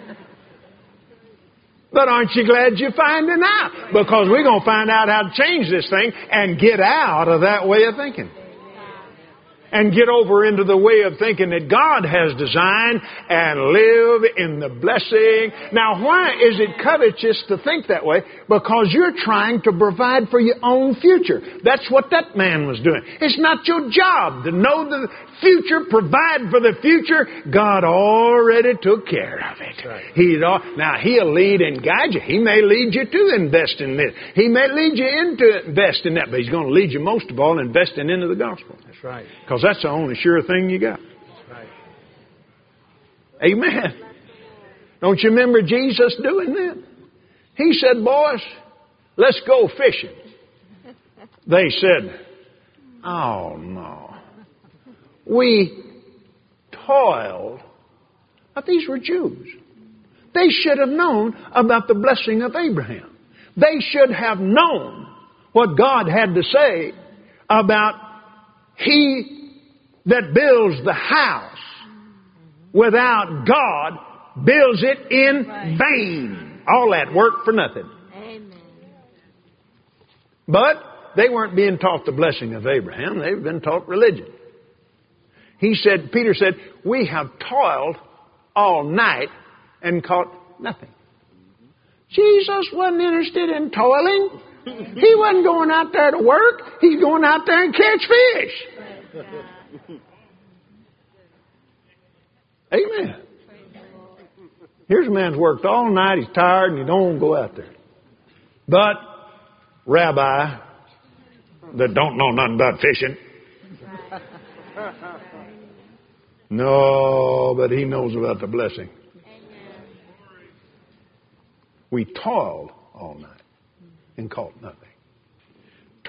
But aren't you glad you're finding out? Because we're going to find out how to change this thing and get out of that way of thinking. And get over into the way of thinking that God has designed and live in the blessing. Now, why is it covetous to think that way? Because you're trying to provide for your own future. That's what that man was doing. It's not your job to know the future, provide for the future. God already took care of it. Right. Now, He'll lead and guide you. He may lead you to invest in this. He may lead you into invest in that, but He's going to lead you most of all investing into the gospel. That's right. Because that's the only sure thing you got. That's right. Amen. Don't you remember Jesus doing that? He said, boys, let's go fishing. They said, oh no. We toiled. But these were Jews. They should have known about the blessing of Abraham. They should have known what God had to say about he that builds the house without God builds it in vain. All that work for nothing. Amen. But they weren't being taught the blessing of Abraham. They've been taught religion. Peter said, we have toiled all night and caught nothing. Jesus wasn't interested in toiling. He wasn't going out there to work. He's going out there and catch fish. Amen. Here's a man's worked all night. He's tired and he don't want to go out there. But rabbi that don't know nothing about fishing. No, but he knows about the blessing. Amen. We toiled all night and caught nothing.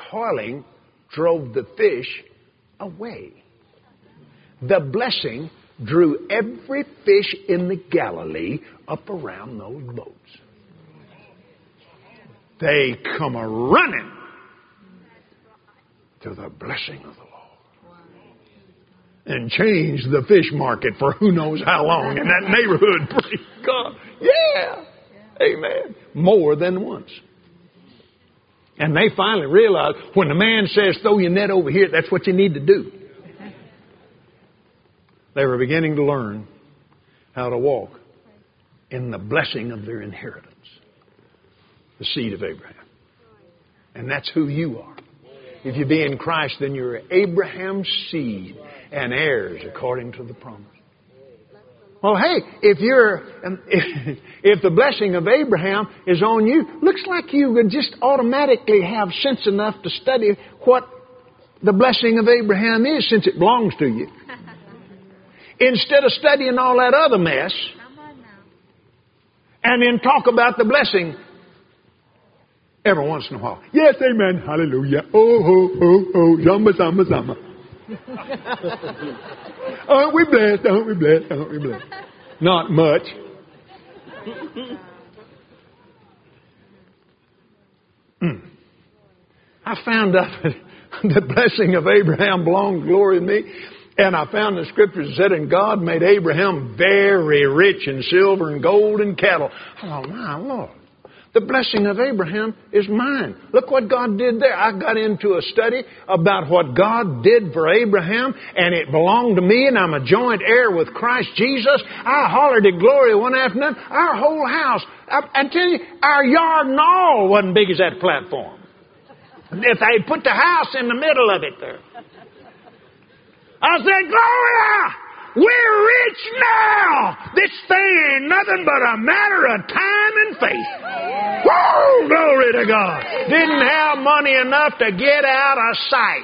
Toiling drove the fish away. The blessing drew every fish in the Galilee up around those boats. They come a-running to the blessing of the Lord. And changed the fish market for who knows how long in that neighborhood. Praise God. Yeah. Amen. More than once. And they finally realized when the man says, throw your net over here, that's what you need to do. They were beginning to learn how to walk in the blessing of their inheritance. The seed of Abraham. And that's who you are. If you be in Christ, then you're Abraham's seed and heirs according to the promise. Well, hey, if the blessing of Abraham is on you, looks like you would just automatically have sense enough to study what the blessing of Abraham is, since it belongs to you. Instead of studying all that other mess, and then talk about the blessing every once in a while. Yes, amen, hallelujah. Oh, oh, oh, oh, zamba, zamba, zamba. Aren't we blessed? Aren't we blessed? Aren't we blessed? Not much. I found out that the blessing of Abraham belonged to glory to me. And I found the scriptures said, and God made Abraham very rich in silver and gold and cattle. Oh, my Lord. The blessing of Abraham is mine. Look what God did there. I got into a study about what God did for Abraham, and it belonged to me, and I'm a joint heir with Christ Jesus. I hollered at glory one afternoon. Our whole house, I tell you, our yard and all wasn't big as that platform. If they put the house in the middle of it there. I said, Gloria, we're rich now. This thing ain't nothing but a matter of time and faith. Woo! Glory to God. Didn't have money enough to get out of sight.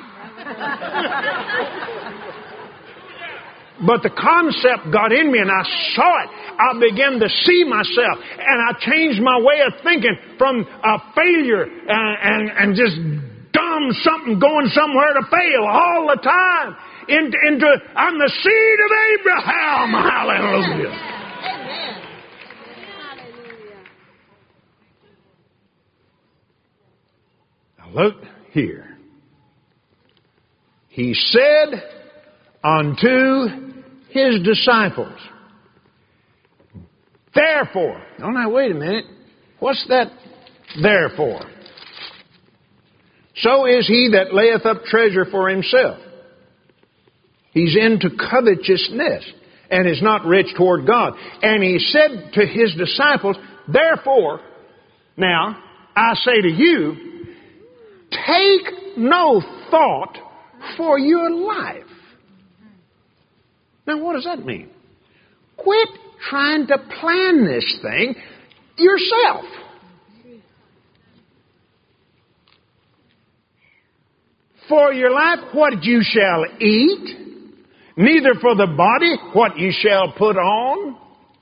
But the concept got in me and I saw it. I began to see myself. And I changed my way of thinking from a failure and just dumb something going somewhere to fail all the time. Into I'm the seed of Abraham. Hallelujah. Amen. Hallelujah. Now look here. He said unto his disciples, therefore. Oh, now wait a minute. What's that therefore? So is he that layeth up treasure for himself. He's into covetousness and is not rich toward God. And he said to his disciples, therefore, now, I say to you, take no thought for your life. Now, what does that mean? Quit trying to plan this thing yourself. For your life, what you shall eat, neither for the body what you shall put on.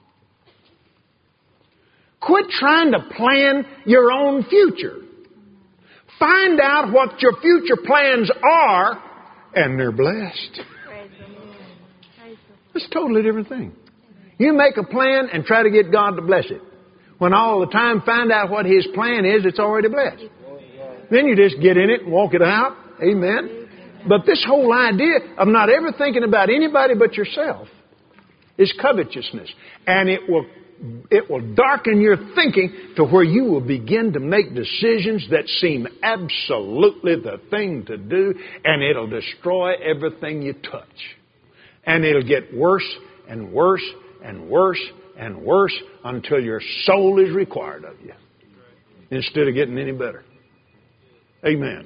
Quit trying to plan your own future. Find out what your future plans are, and they're blessed. It's a totally different thing. You make a plan and try to get God to bless it. When all the time find out what His plan is, it's already blessed. Then you just get in it and walk it out. Amen. But this whole idea of not ever thinking about anybody but yourself is covetousness. And it will darken your thinking to where you will begin to make decisions that seem absolutely the thing to do, and it'll destroy everything you touch. And it'll get worse and worse and worse and worse until your soul is required of you, instead of getting any better. Amen.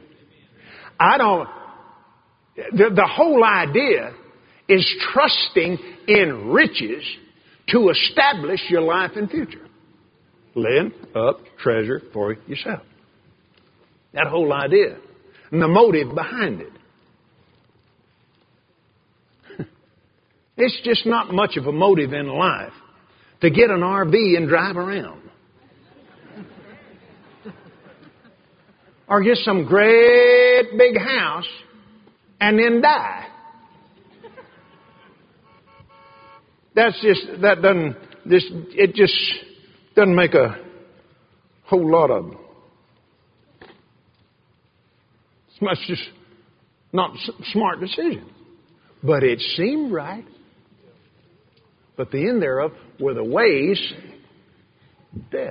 The whole idea is trusting in riches to establish your life and future. Laying up treasure for yourself. That whole idea. And the motive behind it. It's just not much of a motive in life to get an RV and drive around. Or get some great big house and then die. it just doesn't make a whole lot of much just not smart decision. But it seemed right. But the end thereof were the ways of death.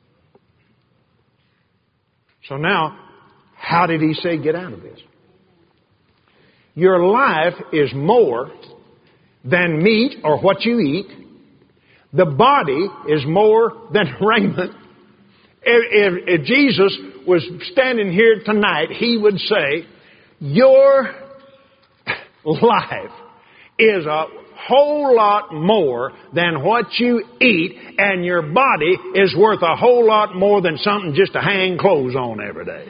So now, how did he say get out of this? Your life is more than meat or what you eat. The body is more than raiment. If Jesus was standing here tonight, He would say, your life is a whole lot more than what you eat, and your body is worth a whole lot more than something just to hang clothes on every day.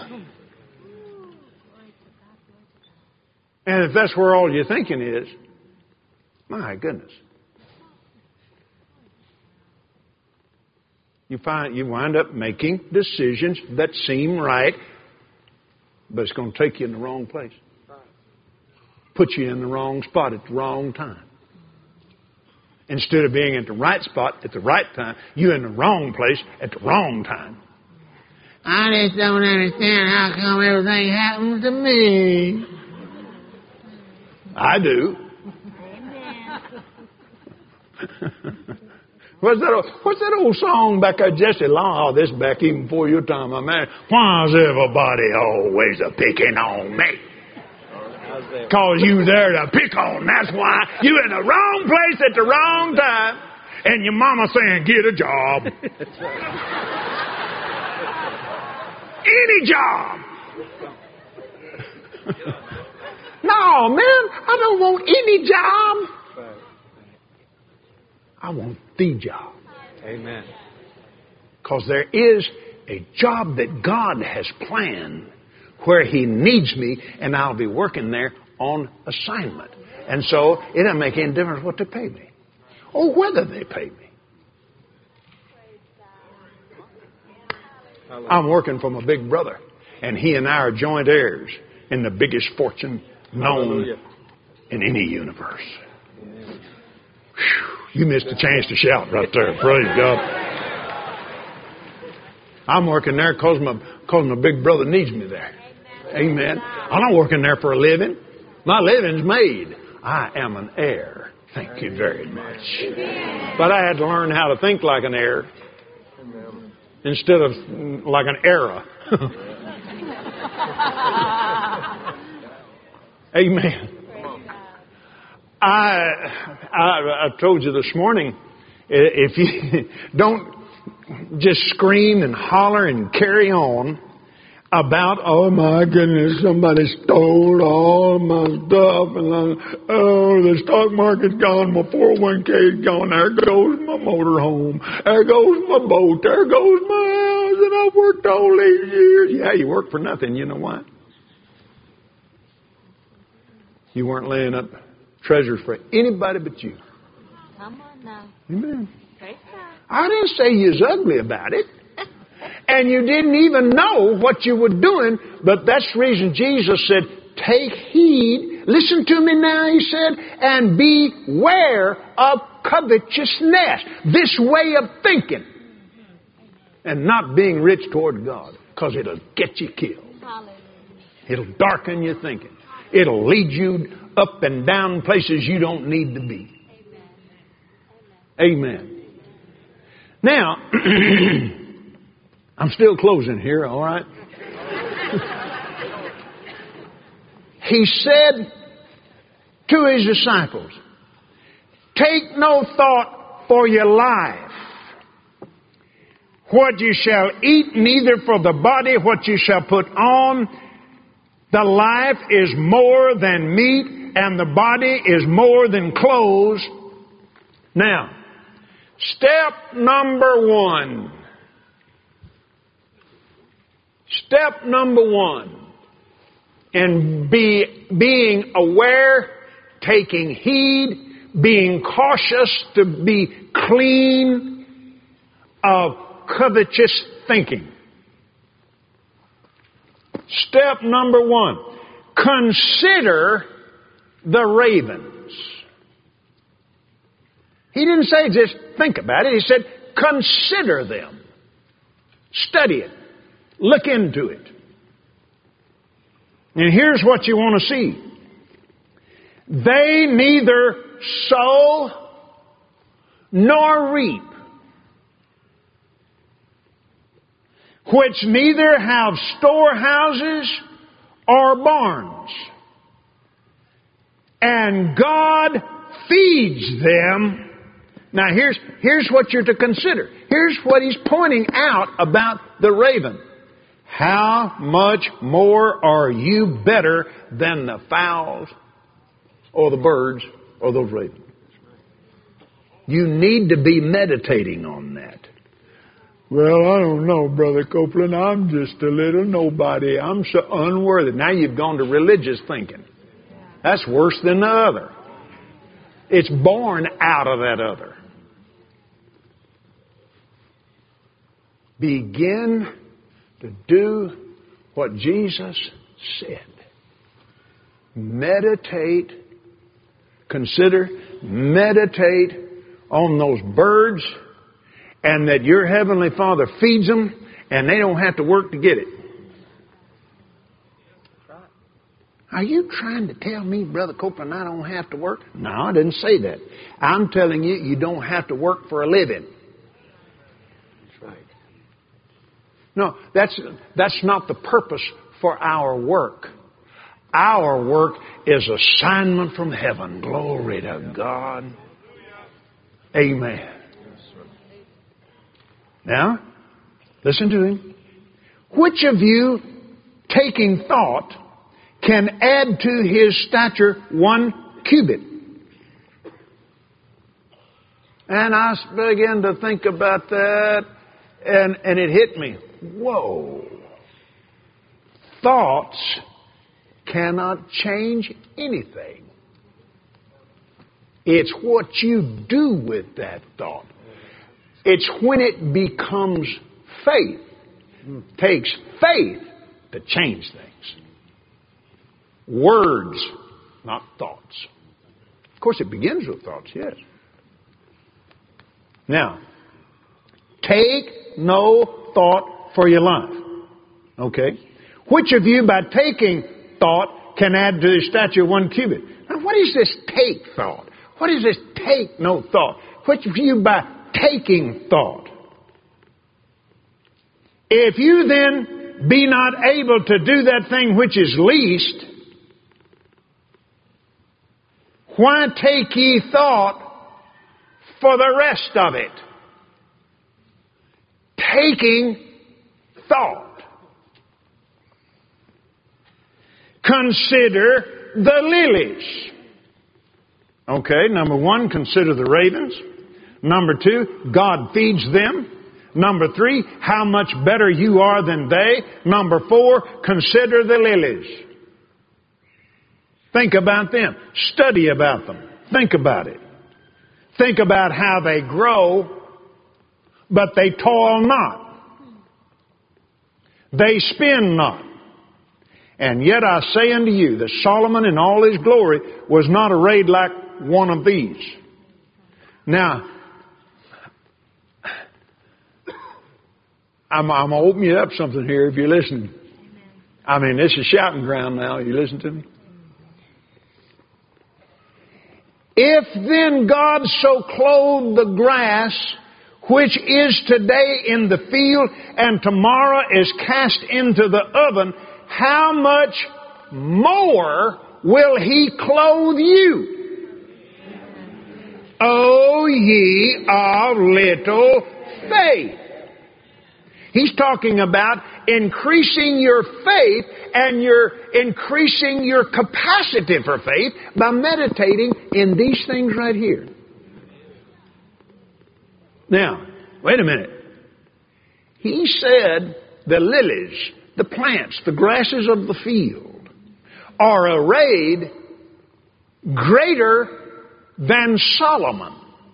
And if that's where all your thinking is, my goodness. You wind up making decisions that seem right, but it's going to take you in the wrong place. Put you in the wrong spot at the wrong time. Instead of being at the right spot at the right time, you're in the wrong place at the wrong time. I just don't understand how come everything happens to me. I do. What's that old song back at Jesse Long? Oh, this back even before your time, my man. Why's everybody always a-picking on me? Because you there to pick on. That's why you in the wrong place at the wrong time. And your mama saying, get a job. Any job. No, man, I don't want any job. I want the job. Amen. Because there is a job that God has planned where He needs me, and I'll be working there on assignment. And so it doesn't make any difference what they pay me or whether they pay me. I'm working for my big brother, and he and I are joint heirs in the biggest fortune known in any universe. Whew, you missed a chance to shout right there. Praise God. I'm working there because my big brother needs me there. Amen. I'm not working there for a living. My living's made. I am an heir. Thank you very much. But I had to learn how to think like an heir instead of like an era. Amen. I told you this morning, if you don't just scream and holler and carry on about, oh my goodness, somebody stole all my stuff, and the stock market's gone, my 401k's gone, there goes my motor home, there goes my boat, there goes my house, and I've worked all these years. Yeah, you work for nothing. You know why? You weren't laying up treasures for anybody but you. Come on now. Amen. Praise God. I didn't say you was ugly about it. And you didn't even know what you were doing. But that's the reason Jesus said, take heed. Listen to me now, He said, and beware of covetousness. This way of thinking. And not being rich toward God. Because it'll get you killed. Hallelujah. It'll darken your thinking. It'll lead you up and down places you don't need to be. Amen. Now, I'm still closing here, all right? He said to His disciples, take no thought for your life, what you shall eat, neither for the body what you shall put on. The life is more than meat, and the body is more than clothes. Now, step number one. Step number one in being aware, taking heed, being cautious to be clean of covetous thinking. Step number one, consider the ravens. He didn't say just think about it. He said consider them. Study it. Look into it. And here's what you want to see. They neither sow nor reap, which neither have storehouses or barns, and God feeds them. Now here's what you're to consider. Here's what He's pointing out about the raven. How much more are you better than the fowls or the birds or those ravens? You need to be meditating on that. Well, I don't know, Brother Copeland. I'm just a little nobody. I'm so unworthy. Now you've gone to religious thinking. That's worse than the other. It's born out of that other. Begin to do what Jesus said. Meditate, consider, meditate on those birds, and that your Heavenly Father feeds them and they don't have to work to get it. Are you trying to tell me, Brother Copeland, I don't have to work? No, I didn't say that. I'm telling you, you don't have to work for a living. That's right. No, that's not the purpose for our work. Our work is assignment from heaven. Glory to God. Amen. Now, listen to him. Which of you, taking thought, can add to his stature 1 cubit? And I began to think about that, and it hit me. Whoa. Thoughts cannot change anything. It's what you do with that thought. It's when it becomes faith. It takes faith to change things. Words, not thoughts. Of course, it begins with thoughts, yes. Now, take no thought for your life. Okay? Which of you, by taking thought, can add to his stature 1 cubit? Now, what is this take thought? What is this take no thought? Which of you, by taking thought? If you then be not able to do that thing which is least, why take ye thought for the rest of it? Taking thought. Consider the lilies. Okay, number 1, consider the ravens. Number 2, God feeds them. Number 3, how much better you are than they. Number 4, consider the lilies. Think about them. Study about them. Think about it. Think about how they grow, but they toil not. They spin not. And yet I say unto you that Solomon in all his glory was not arrayed like one of these. Now, I'm going to open you up something here if you're listening. I mean, this is shouting ground now. You listen to me? If then God so clothed the grass, which is today in the field and tomorrow is cast into the oven, how much more will He clothe you? O ye of little faith. He's talking about increasing your faith, and you're increasing your capacity for faith by meditating in these things right here. Now, wait a minute. He said the lilies, the plants, the grasses of the field are arrayed greater than Solomon.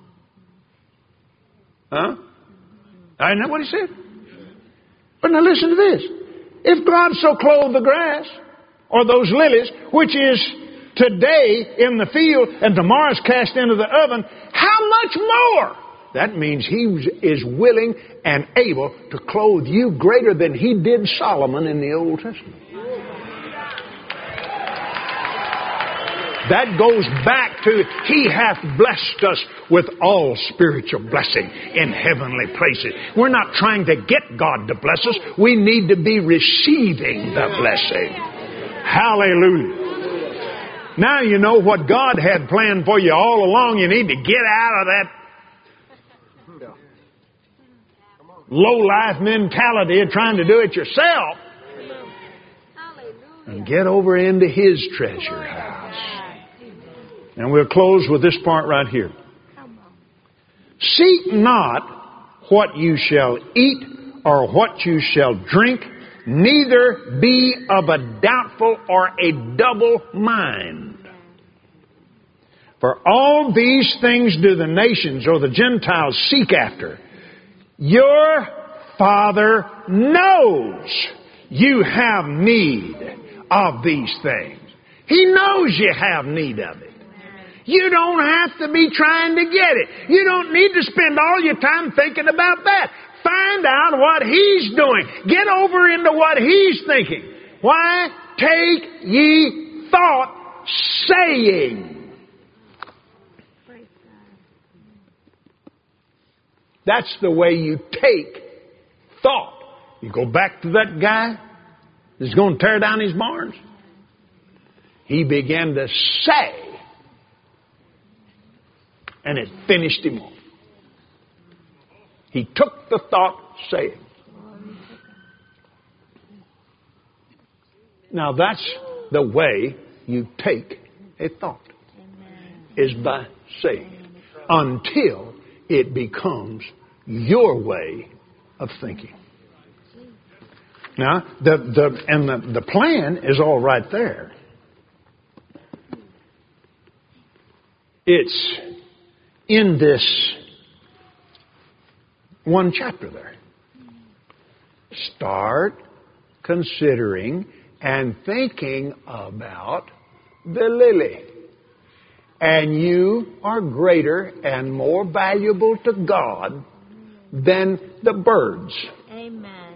Huh? Isn't that what he said? But now listen to this. If God so clothed the grass, or those lilies, which is today in the field and tomorrow is cast into the oven, how how much more? That means He is willing and able to clothe you greater than He did Solomon in the Old Testament. That goes back to He hath blessed us with all spiritual blessing in heavenly places. We're not trying to get God to bless us. We need to be receiving the blessing. Hallelujah. Now you know what God had planned for you all along. You need to get out of that low-life mentality of trying to do it yourself and get over into His treasure house. And we'll close with this part right here. Seek not what you shall eat or what you shall drink, neither be of a doubtful or a double mind. For all these things do the nations or the Gentiles seek after. Your Father knows you have need of these things. He knows you have need of it. You don't have to be trying to get it. You don't need to spend all your time thinking about that. Find out what He's doing. Get over into what He's thinking. Why? Take ye thought, saying. That's the way you take thought. You go back to that guy that's going to tear down his barns. He began to say, and it finished him off. He took the thought, saying. Now that's the way you take a thought, is by saying it, until it becomes your way of thinking. Now, the plan is all right there. It's in this one chapter there. Start considering and thinking about the lily. And you are greater and more valuable to God than the birds. Amen.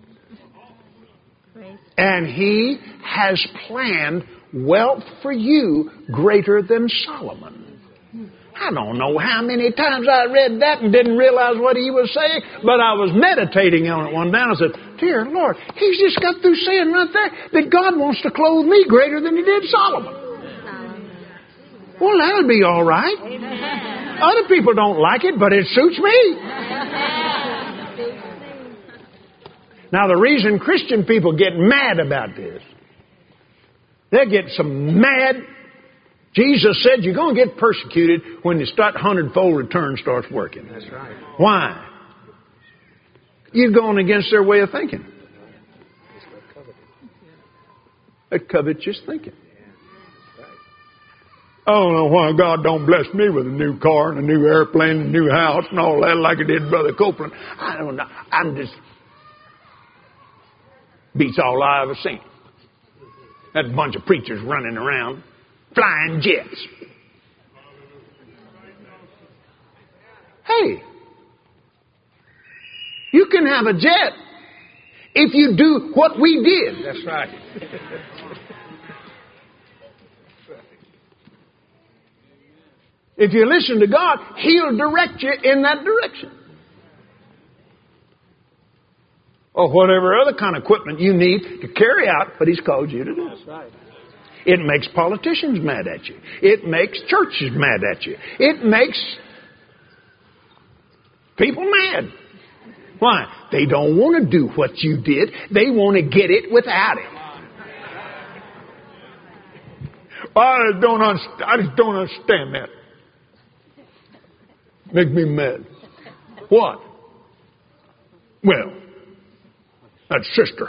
And He has planned wealth for you greater than Solomon. I don't know how many times I read that and didn't realize what he was saying, but I was meditating on it one day and I said, dear Lord, He's just got through saying right there that God wants to clothe me greater than He did Solomon. Well, that'll be all right. Amen. Other people don't like it, but it suits me. Now, the reason Christian people get mad about this, they get some mad. Jesus said you're going to get persecuted when the 100-fold return starts working. That's right. Why? You're going against their way of thinking. A covetous thinking. I don't know why God don't bless me with a new car and a new airplane and a new house and all that like He did Brother Copeland. I don't know. I'm just beats all I ever seen. That bunch of preachers running around, flying jets. Hey, you can have a jet if you do what we did. That's right. If you listen to God, He'll direct you in that direction. Or whatever other kind of equipment you need to carry out what He's called you to do. That's right. It makes politicians mad at you. It makes churches mad at you. It makes people mad. Why? They don't want to do what you did. They want to get it without it. I just don't understand that. Make me mad. What? Well, that sister,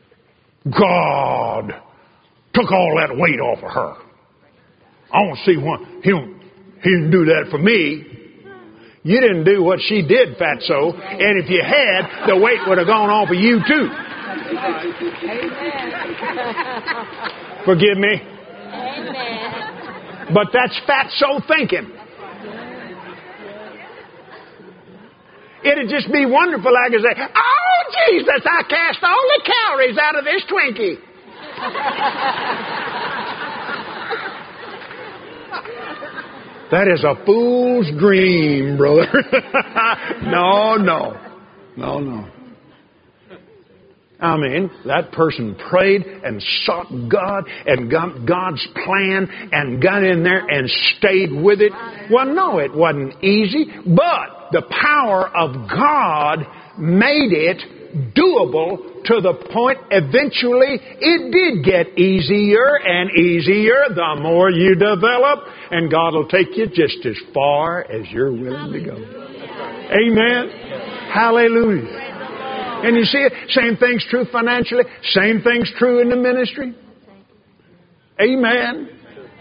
God took all that weight off of her. I want to see why He didn't do that for me. You didn't do what she did, fatso. And if you had, the weight would have gone off of you too. Amen. Forgive me. Amen. But that's fatso thinking. It'd just be wonderful. I could say, oh, Jesus, I cast all the calories out of this Twinkie. That is a fool's dream, brother. No. I mean, that person prayed and sought God and got God's plan and got in there and stayed with it. Well, no, it wasn't easy, but the power of God made it doable to the point eventually it did get easier and easier the more you develop, and God will take you just as far as you're willing to go. Amen. Hallelujah. And you see it? Same thing's true financially. Same thing's true in the ministry. Amen.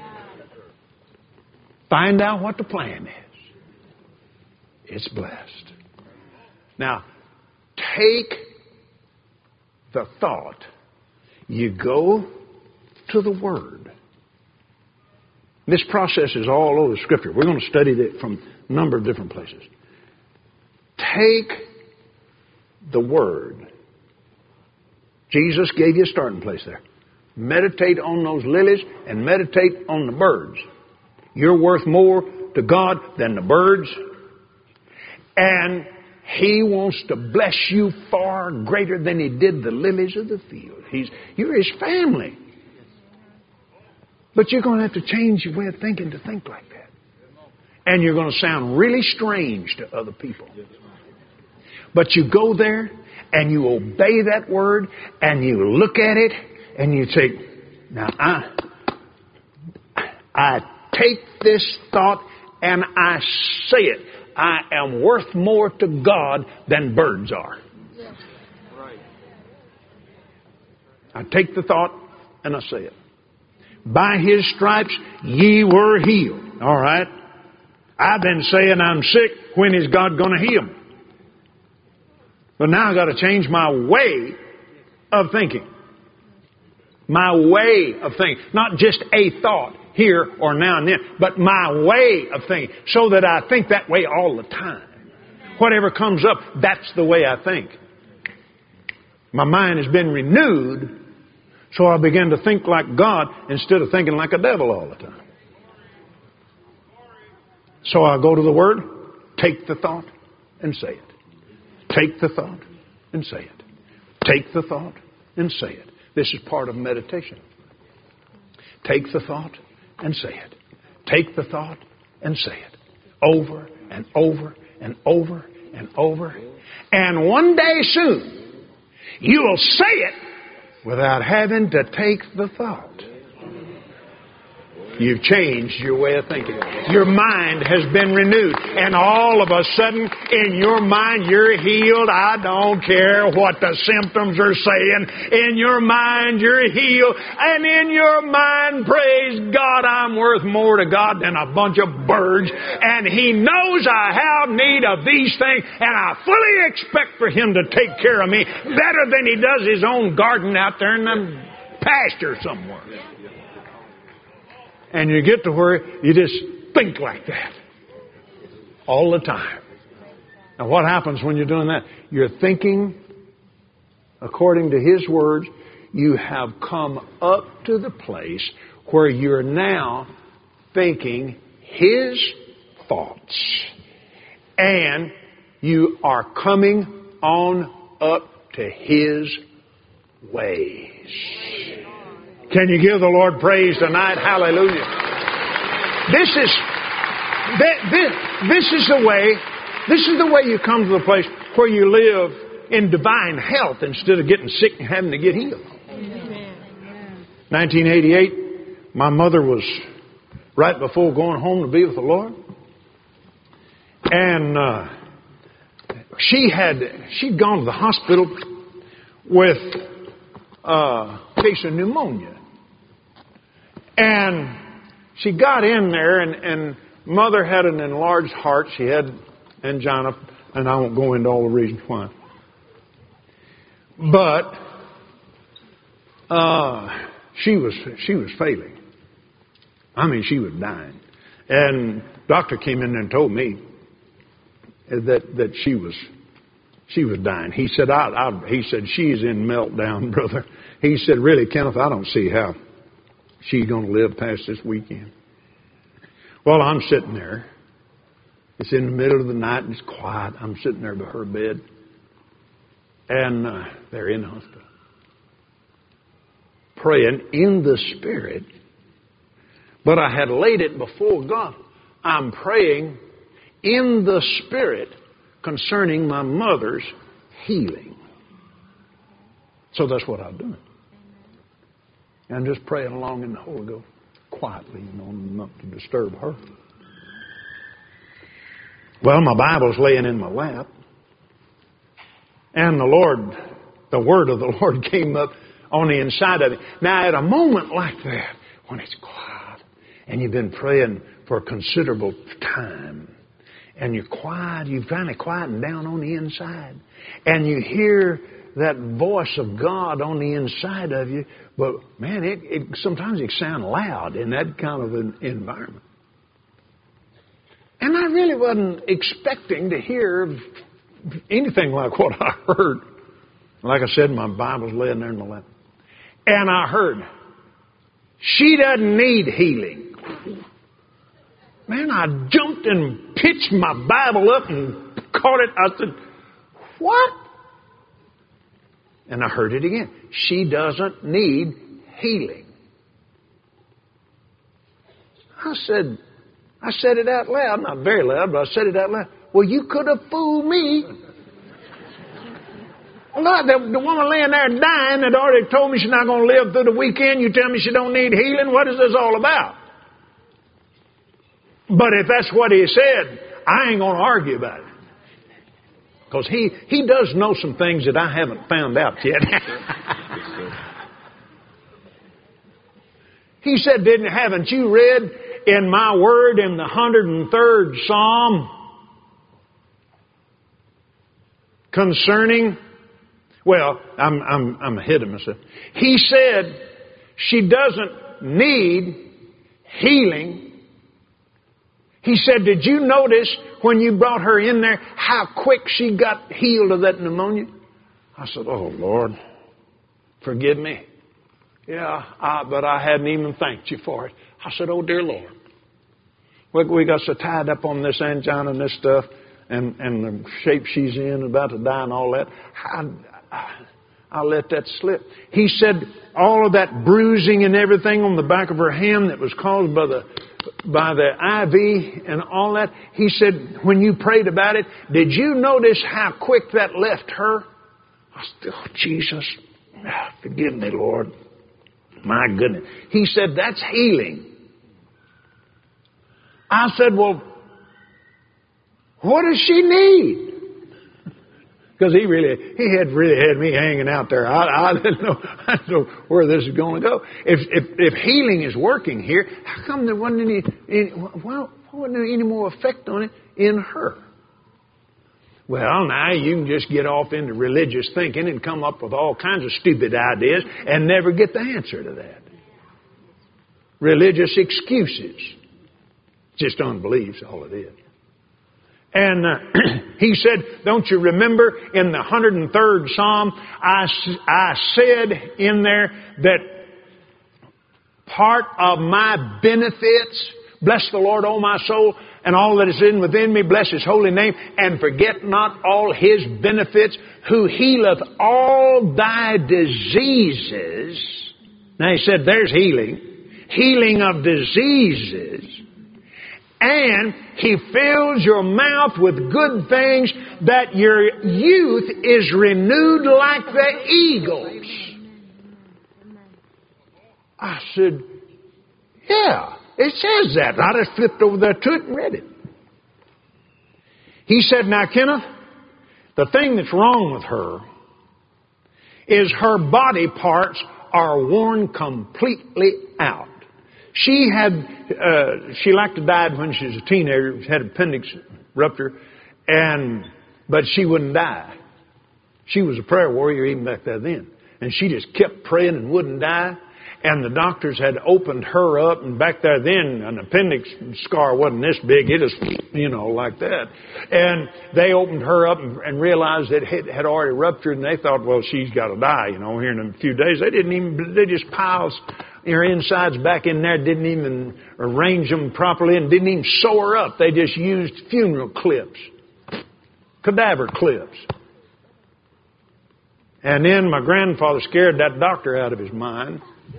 Find out what the plan is. It's blessed. Now, take the thought. You go to the Word. This process is all over Scripture. We're going to study it from a number of different places. Take the Word. Jesus gave you a starting place there. Meditate on those lilies and meditate on the birds. You're worth more to God than the birds. And He wants to bless you far greater than He did the lilies of the field. You're His family. But you're going to have to change your way of thinking to think like that. And you're going to sound really strange to other people. But you go there and you obey that Word and you look at it and you say, now I take this thought and I say it. I am worth more to God than birds are. I take the thought and I say it. By His stripes ye were healed. All right. I've been saying I'm sick. When is God going to heal me? But now I've got to change my way of thinking. My way of thinking. Not just a thought here or now and then, but my way of thinking. So that I think that way all the time. Whatever comes up, that's the way I think. My mind has been renewed, so I begin to think like God instead of thinking like a devil all the time. So I go to the Word, take the thought, and say it. Take the thought and say it. Take the thought and say it. This is part of meditation. Take the thought and say it. Take the thought and say it. Over and over and over and over. And one day soon, you will say it without having to take the thought. You've changed your way of thinking. Your mind has been renewed. And all of a sudden, in your mind, you're healed. I don't care what the symptoms are saying. In your mind, you're healed. And in your mind, praise God, I'm worth more to God than a bunch of birds. And He knows I have need of these things. And I fully expect for Him to take care of me better than He does His own garden out there in the pasture somewhere. And you get to where you just think like that all the time. Now what happens when you're doing that? You're thinking according to His words. You have come up to the place where you're now thinking His thoughts. And you are coming on up to His ways. Can you give the Lord praise tonight? Hallelujah. This is the way you come to the place where you live in divine health instead of getting sick and having to get healed. 1988, my mother was right before going home to be with the Lord. And she'd gone to the hospital with a case of pneumonia. And she got in there, and Mother had an enlarged heart. She had angina, and I won't go into all the reasons why. But she was failing. I mean, she was dying. And doctor came in there and told me, that she was dying. He said, she's in meltdown, brother. He said, really, Kenneth, I don't see how she's going to live past this weekend. Well, I'm sitting there. It's in the middle of the night and it's quiet. I'm sitting there by her bed. And they're in the hospital. Praying in the Spirit. But I had laid it before God. I'm praying in the Spirit concerning my mother's healing. So that's what I'm doing. And I'm just praying along in the Holy Ghost. Quietly, not to disturb her. Well, my Bible's laying in my lap. And the Word of the Lord came up on the inside of it. Now, at a moment like that, when it's quiet, and you've been praying for a considerable time, and you're quiet, you finally quieten down on the inside, and you hear that voice of God on the inside of you, but man, sometimes it sounds loud in that kind of an environment. And I really wasn't expecting to hear anything like what I heard. Like I said, my Bible's laying there in my lap. And I heard, she doesn't need healing. Man, I jumped and pitched my Bible up and caught it. I said, what? And I heard it again. She doesn't need healing. I said it out loud. Not very loud, but I said it out loud. Well, you could have fooled me. Lord, the woman laying there dying that already told me she's not going to live through the weekend. You tell me she don't need healing? What is this all about? But if that's what he said, I ain't going to argue about it. Because he does know some things that I haven't found out yet. He said, haven't you read in my word in the 103rd Psalm concerning, well, I'm ahead of myself. He said she doesn't need healing. He said, did you notice when you brought her in there how quick she got healed of that pneumonia? I said, oh, Lord, forgive me. Yeah, but I hadn't even thanked you for it. I said, oh, dear Lord. We got so tied up on this angina and this stuff and the shape she's in, about to die and all that. I let that slip. He said all of that bruising and everything on the back of her hand that was caused by the IV and all that. He said, when you prayed about it, did you notice how quick that left her? I said, oh, Jesus, forgive me, Lord. My goodness. He said, that's healing. I said, well, what does she need? Because he had me hanging out there. I didn't know where this is going to go. If healing is working here, how come there wasn't any more effect on it in her? Well, now you can just get off into religious thinking and come up with all kinds of stupid ideas and never get the answer to that. Religious excuses. Just unbelief's all it is. And he said, don't you remember in the 103rd Psalm, I said in there that part of my benefits, bless the Lord, O my soul, and all that is within me, bless His holy name, and forget not all His benefits, who healeth all thy diseases. Now he said there's healing of diseases. And He fills your mouth with good things, that your youth is renewed like the eagles. I said, yeah, it says that. I just flipped over there to it and read it. He said, now, Kenneth, the thing that's wrong with her is her body parts are worn completely out. She like to died when she was a teenager. She had appendix rupture, but she wouldn't die. She was a prayer warrior even back then. And she just kept praying and wouldn't die. And the doctors had opened her up, and back there then, an appendix scar wasn't this big. It was, like that. And they opened her up and realized that it had already ruptured, and they thought, well, she's got to die, here in a few days. They just piled her insides back in there, didn't even arrange them properly, and didn't even sew her up. They just used funeral clips, cadaver clips. And then my grandfather scared that doctor out of his mind.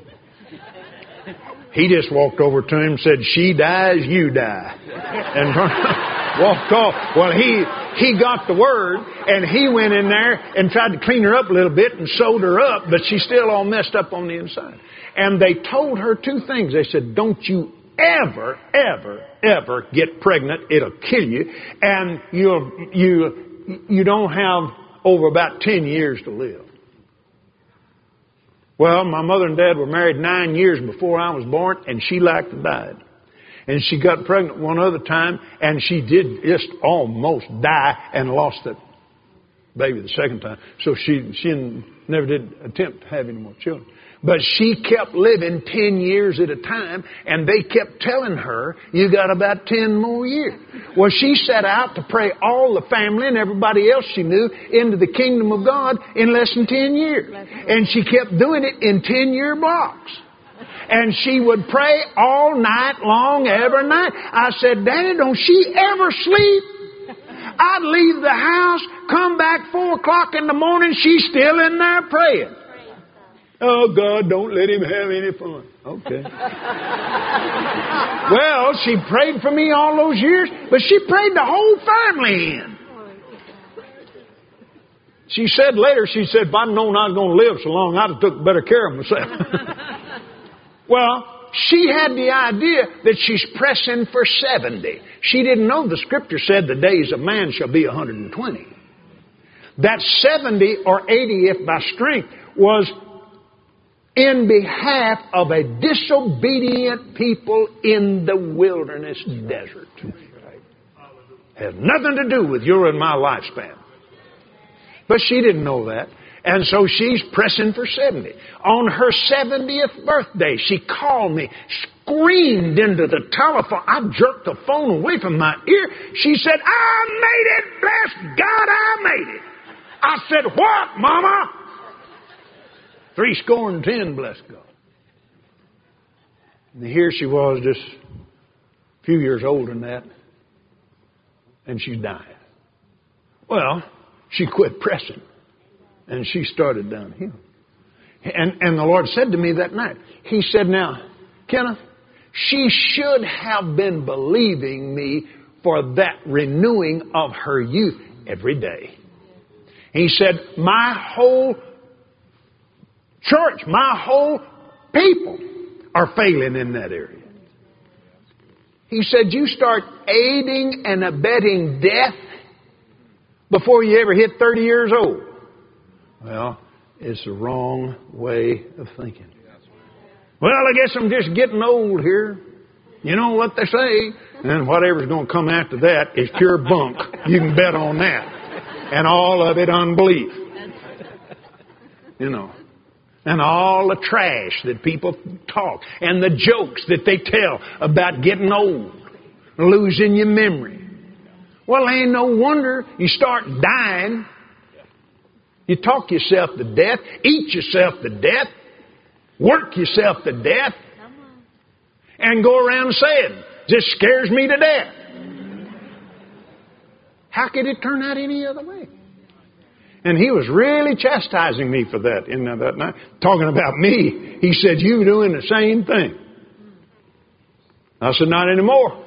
He just walked over to him and said, she dies, you die. And walked off. Well, he got the word, and he went in there and tried to clean her up a little bit and sewed her up, but she's still all messed up on the inside. And they told her two things. They said, don't you ever, ever, ever get pregnant. It'll kill you. And you don't have over about 10 years to live. Well, my mother and dad were married 9 years before I was born, and she like to died. And she got pregnant one other time, and she did just almost die and lost that baby the second time. So she never did attempt to have any more children. But she kept living 10 years at a time, and they kept telling her, you got about 10 more years. Well, she set out to pray all the family and everybody else she knew into the kingdom of God in less than 10 years. And she kept doing it in 10-year blocks. And she would pray all night long, every night. I said, Daddy, don't she ever sleep? I'd leave the house, come back 4 o'clock in the morning, she's still in there praying. Oh, God, don't let him have any fun. Okay. Well, she prayed for me all those years, but she prayed the whole family in. She said later, if I'd known I was going to live so long, I'd have took better care of myself. Well, she had the idea that she's pressing for 70. She didn't know the Scripture said the days of man shall be 120. That 70 or 80, if by strength, was in behalf of a disobedient people in the wilderness desert. Has nothing to do with your and my lifespan. But she didn't know that. And so she's pressing for 70. On her 70th birthday, she called me, screamed into the telephone. I jerked the phone away from my ear. She said, I made it, bless God, I made it. I said, what, Mama? 70, bless God. And here she was, just a few years older than that, and she's dying. Well, she quit pressing, and she started downhill. And the Lord said to me that night, He said, now, Kenneth, she should have been believing me for that renewing of her youth every day. He said, my whole church, my whole people are failing in that area. He said, you start aiding and abetting death before you ever hit 30 years old. Well, it's the wrong way of thinking. Well, I guess I'm just getting old here. You know what they say. And whatever's going to come after that is pure bunk. You can bet on that. And all of it unbelief. And all the trash that people talk. And the jokes that they tell about getting old. Losing your memory. Well, ain't no wonder you start dying. You talk yourself to death. Eat yourself to death. Work yourself to death. And go around saying, this scares me to death. How could it turn out any other way? And He was really chastising me for that in that night. Talking about me. He said, you doing the same thing. I said, not anymore.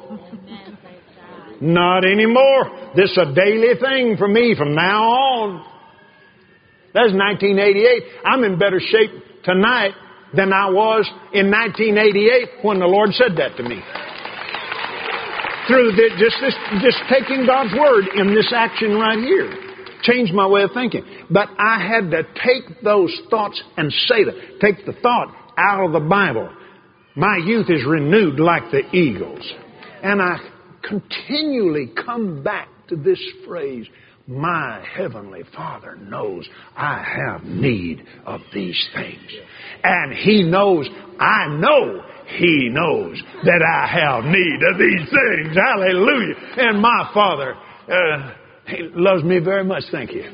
Not anymore. This is a daily thing for me from now on. That's 1988. I'm in better shape tonight than I was in 1988 when the Lord said that to me. Through just taking God's Word in this action right here. Changed my way of thinking. But I had to take those thoughts and say them. Take the thought out of the Bible. My youth is renewed like the eagles. And I continually come back to this phrase. my Heavenly Father knows I have need of these things. And He knows, I know He knows that I have need of these things. Hallelujah. And my Father, He loves me very much. Thank you.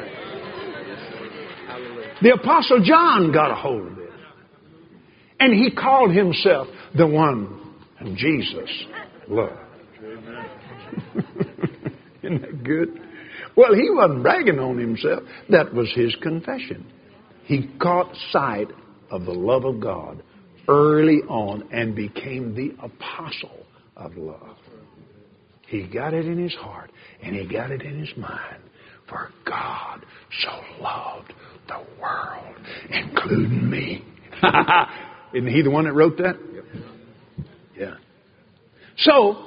The Apostle John got a hold of it. And he called himself the one whom Jesus loved. Isn't that good? Well, he wasn't bragging on himself. That was his confession. He caught sight of the love of God early on and became the apostle of love. He got it in his heart and he got it in his mind. For God so loved the world, including me. Isn't he the one that wrote that? Yeah. So,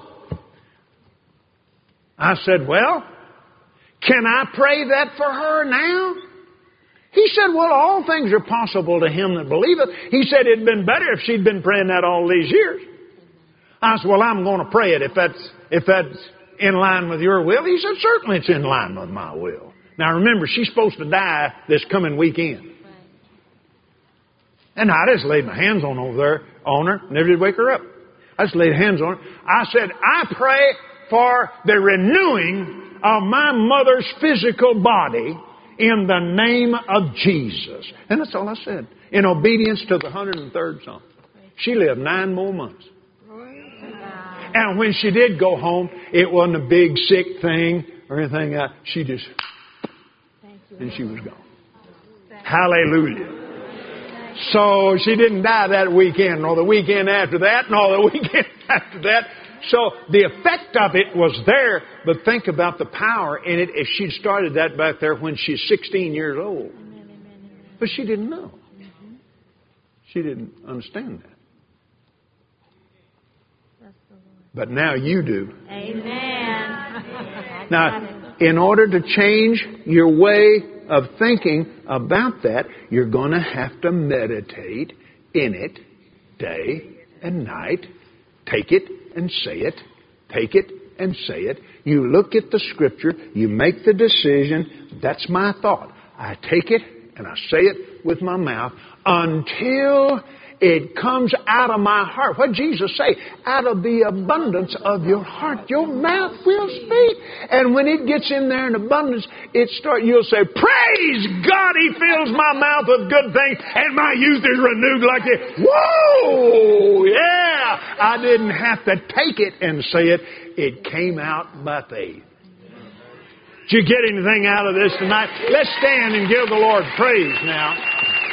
I said, well, can I pray that for her now? He said, well, all things are possible to him that believeth. He said it'd been better if she'd been praying that all these years. I said, well, I'm going to pray it if that's in line with your will. He said, certainly it's in line with my will. Now remember, she's supposed to die this coming weekend. And I just laid my hands on her, never did wake her up. I just laid hands on her. I said, I pray for the renewing of my mother's physical body in the name of Jesus. And that's all I said. In obedience to the 103rd Psalm. She lived 9 more months. And when she did go home, it wasn't a big sick thing or anything. She just, and she was gone. Hallelujah. So she didn't die that weekend, nor the weekend after that, nor the weekend after that. So the effect of it was there, but think about the power in it if she'd started that back there when she's 16 years old. But she didn't know. She didn't understand that. But now you do. Amen. Now, in order to change your way of thinking about that, you're going to have to meditate in it day and night. Take it and say it. Take it and say it. You look at the Scripture. You make the decision. That's my thought. I take it and I say it with my mouth until it comes out of my heart. What did Jesus say? Out of the abundance of your heart, your mouth will speak. And when it gets in there in abundance, you'll say, praise God, He fills my mouth with good things and my youth is renewed like it. Whoa! Yeah! I didn't have to take it and say it. It came out by faith. Did you get anything out of this tonight? Let's stand and give the Lord praise now.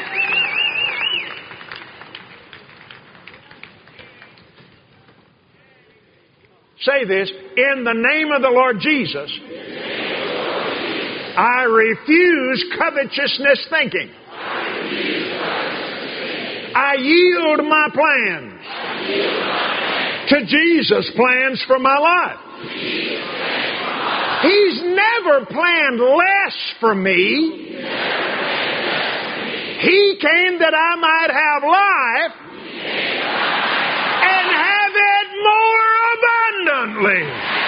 Say this, in the name of the Lord Jesus, I refuse covetousness thinking. I yield my plans to Jesus' plans for my life. He's never planned less for me. He came that I might have life and have it more abundantly.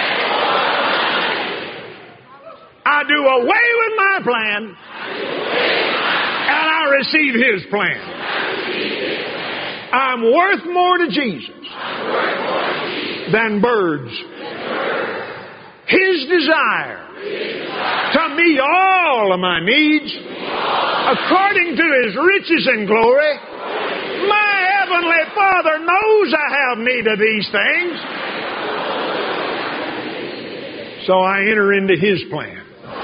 I do away with my plan and I receive His plan. I'm worth more to Jesus than birds. His desire to meet all of my needs according to His riches and glory. My Heavenly Father knows I have need of these things. So I enter into His plan.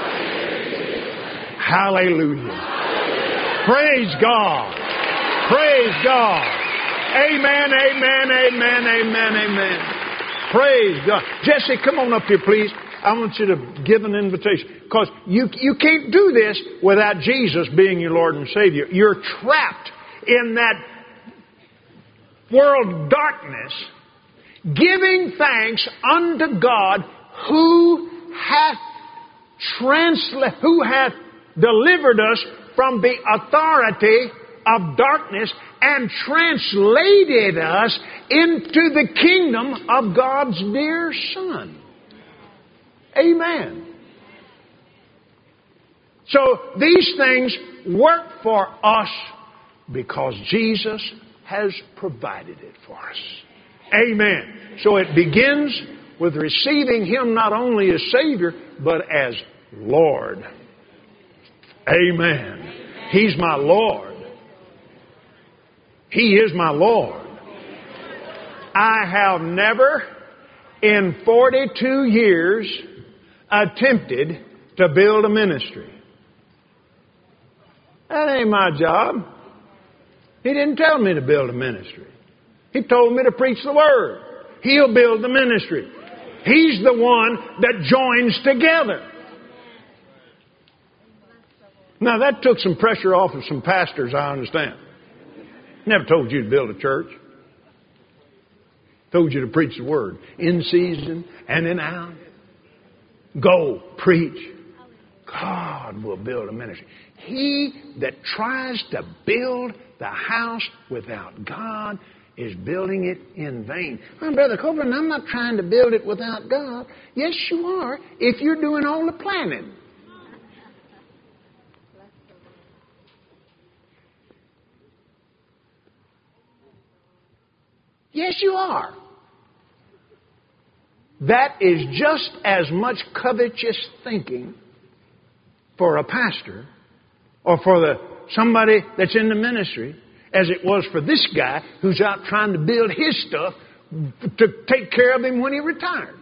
Hallelujah. Praise God. Praise God. Amen, amen, amen, amen, amen. Praise God. Jesse, come on up here, please. I want you to give an invitation. Because you can't do this without Jesus being your Lord and Savior. You're trapped in that world darkness, giving thanks unto God who hath delivered us from the authority of darkness and translated us into the kingdom of God's dear Son. Amen. So these things work for us because Jesus has provided it for us. Amen. So it begins with receiving Him not only as Savior, but as Lord. Amen. He's my Lord. He is my Lord. I have never in 42 years attempted to build a ministry. That ain't my job. He didn't tell me to build a ministry. He told me to preach the Word. He'll build the ministry. He's the one that joins together. Now that took some pressure off of some pastors, I understand. Never told you to build a church. Told you to preach the Word in season and in out. Go, preach. God will build a ministry. He that tries to build the house without God is building it in vain. Well, Brother Copeland, I'm not trying to build it without God. Yes, you are, if you're doing all the planning. Yes, you are. That is just as much covetous thinking for a pastor or for somebody that's in the ministry as it was for this guy who's out trying to build his stuff to take care of him when he retired.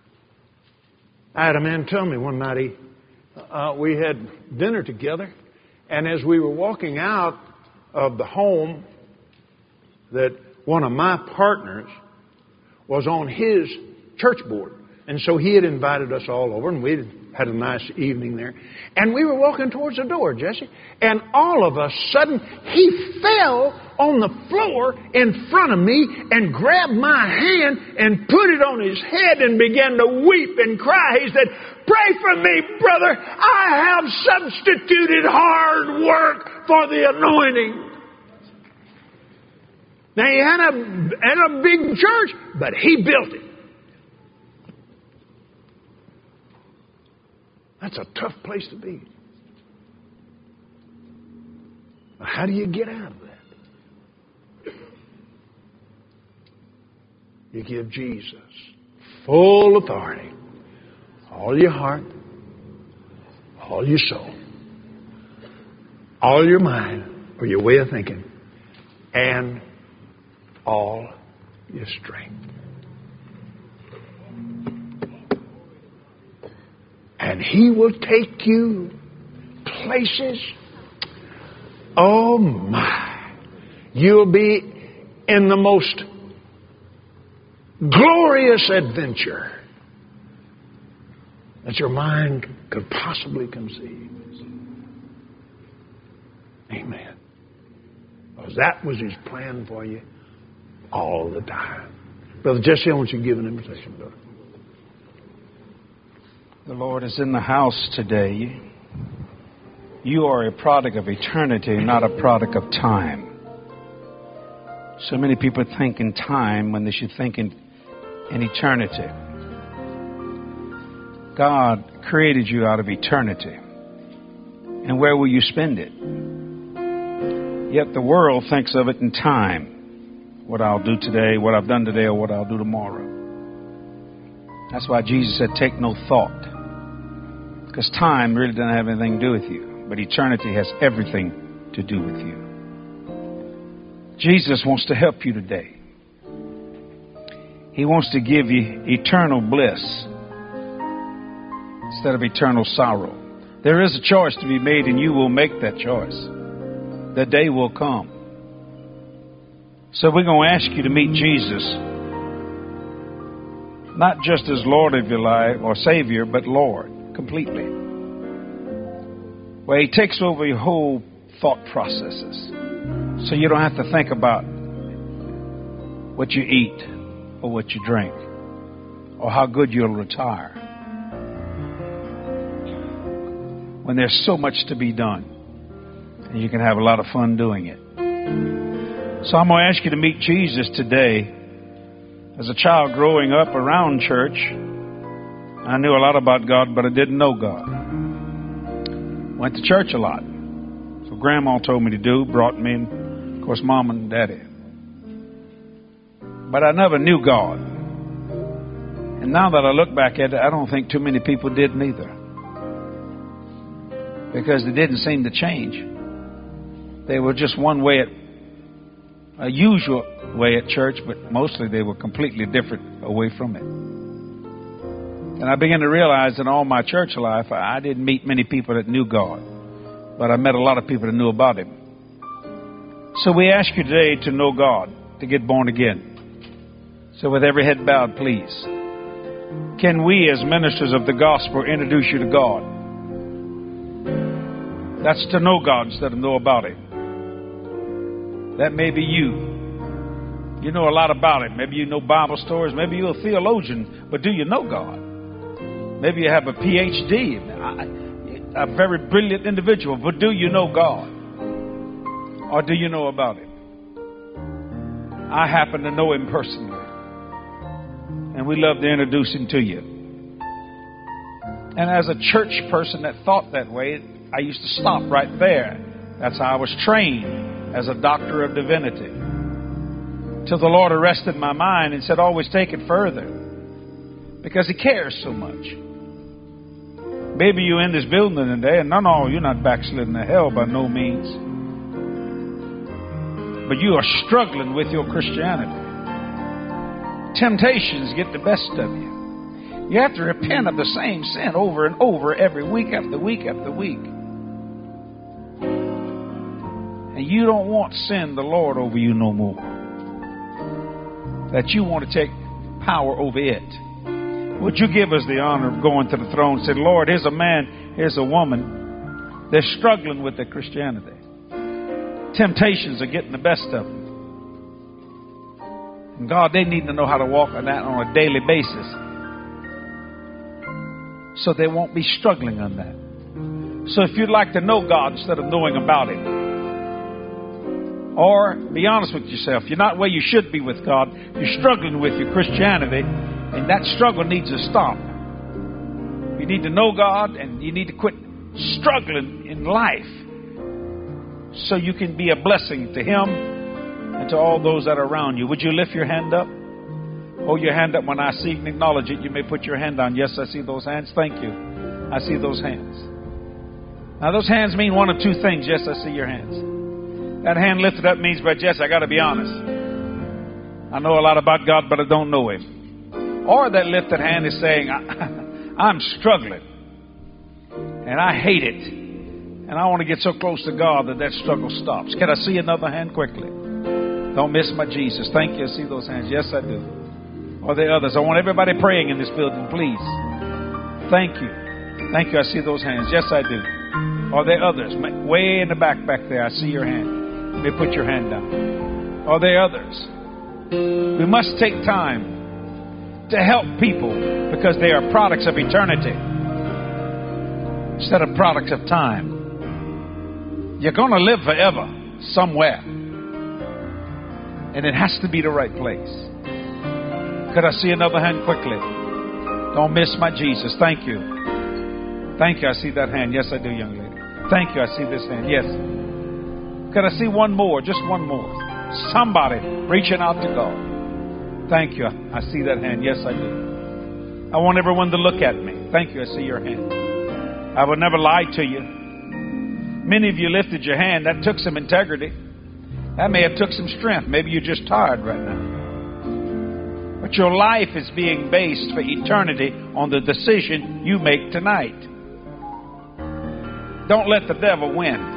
I had a man tell me one night, we had dinner together, and as we were walking out of the home, that one of my partners was on his church board. And so he had invited us all over, and we had a nice evening there. And we were walking towards the door, Jesse, and all of a sudden, he fell on the floor in front of me and grabbed my hand and put it on his head and began to weep and cry. He said, "Pray for me, brother. I have substituted hard work for the anointing." Now, he had a big church, but he built it. That's a tough place to be. How do you get out of that? You give Jesus full authority. All your heart, all your soul, all your mind, or your way of thinking, and all your strength. And He will take you places. Oh my. You'll be in the most glorious adventure that your mind could possibly conceive. Amen. Because that was His plan for you all the time. Brother Jesse, I want you to give an invitation, brother. The Lord is in the house today. You are a product of eternity, not a product of time. So many people think in time when they should think in eternity. God created you out of eternity. And where will you spend it? Yet the world thinks of it in time. What I'll do today, what I've done today, or what I'll do tomorrow. That's why Jesus said, take no thought. Because time really doesn't have anything to do with you. But eternity has everything to do with you. Jesus wants to help you today. He wants to give you eternal bliss instead of eternal sorrow. There is a choice to be made, and you will make that choice. The day will come. So we're going to ask you to meet Jesus, not just as Lord of your life or Savior, but Lord, completely. Where He takes over your whole thought processes. So you don't have to think about what you eat or what you drink or how good you'll retire. When there's so much to be done and you can have a lot of fun doing it. So I'm going to ask you to meet Jesus today. As a child growing up around church, I knew a lot about God, but I didn't know God. Went to church a lot. So Grandma told me to do, brought me in, of course, Mom and Daddy. But I never knew God. And now that I look back at it, I don't think too many people did neither. Because they didn't seem to change. They were just one way a usual way at church, but mostly they were completely different away from it. And I began to realize in all my church life, I didn't meet many people that knew God, but I met a lot of people that knew about Him. So we ask you today to know God, to get born again. So with every head bowed, please, can we as ministers of the gospel introduce you to God? That's to know God instead of know about Him. That may be you. You know a lot about Him. Maybe you know Bible stories. Maybe you're a theologian, but do you know God? Maybe you have a PhD, a very brilliant individual, but do you know God? Or do you know about Him? I happen to know Him personally. And we love to introduce Him to you. And as a church person that thought that way, I used to stop right there. That's how I was trained as a doctor of divinity. Till the Lord arrested my mind and said, always take it further. Because He cares so much. Maybe you're in this building today, and no, you're not backsliding to hell by no means. But you are struggling with your Christianity. Temptations get the best of you. You have to repent of the same sin over and over every week after week after week. And you don't want sin, the Lord, over you no more. That you want to take power over it. Would you give us the honor of going to the throne and say, Lord, here's a man, here's a woman. They're struggling with their Christianity. Temptations are getting the best of them. And God, they need to know how to walk on that on a daily basis. So they won't be struggling on that. So if you'd like to know God instead of knowing about Him, or be honest with yourself, you're not where you should be with God, you're struggling with your Christianity, and that struggle needs to stop. You need to know God, and you need to quit struggling in life so you can be a blessing to Him and to all those that are around you. Would you lift your hand up? Hold your hand up when I see and acknowledge it. You may put your hand down. Yes, I see those hands. Thank you. I see those hands. Now, those hands mean one of two things. Yes, I see your hands. That hand lifted up means, but Jess, I got to be honest. I know a lot about God, but I don't know Him. Or that lifted hand is saying, I'm struggling. And I hate it. And I want to get so close to God that struggle stops. Can I see another hand quickly? Don't miss my Jesus. Thank you. I see those hands. Yes, I do. Or the others. I want everybody praying in this building, please. Thank you. Thank you. I see those hands. Yes, I do. Are there others? Way in the back there. I see your hand. You may put your hand down. Are there others? We must take time to help people because they are products of eternity instead of products of time. You're going to live forever somewhere. And it has to be the right place. Could I see another hand quickly? Don't miss my Jesus. Thank you. Thank you. I see that hand. Yes, I do, young lady. Thank you. I see this hand. Yes. Could I see one more? Just one more. Somebody reaching out to God. Thank you. I see that hand. Yes, I do. I want everyone to look at me. Thank you. I see your hand. I would never lie to you. Many of you lifted your hand. That took some integrity. That may have took some strength. Maybe you're just tired right now. But your life is being based for eternity on the decision you make tonight. Don't let the devil win.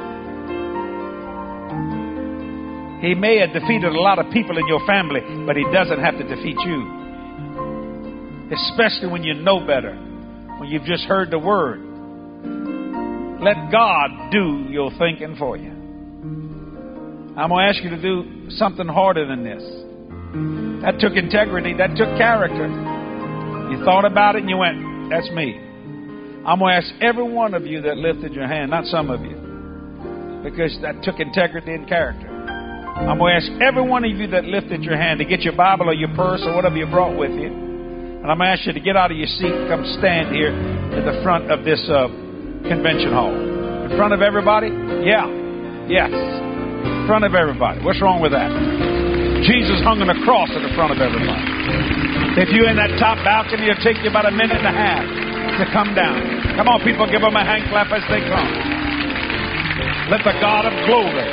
He may have defeated a lot of people in your family, but he doesn't have to defeat you. Especially when you know better, when you've just heard the word. Let God do your thinking for you. I'm going to ask you to do something harder than this. That took integrity. That took character. You thought about it and you went, that's me. I'm going to ask every one of you that lifted your hand, not some of you, because that took integrity and character. I'm going to ask every one of you that lifted your hand to get your Bible or your purse or whatever you brought with you. And I'm going to ask you to get out of your seat and come stand here at the front of this convention hall. In In front of everybody? Yeah. Yes. In front of everybody. What's wrong with that? Jesus hung on a cross in the front of everybody. If you're in that top balcony, it'll take you about a minute and a half to come down. Come on, people, give them a hand clap as they come. Let the God of glory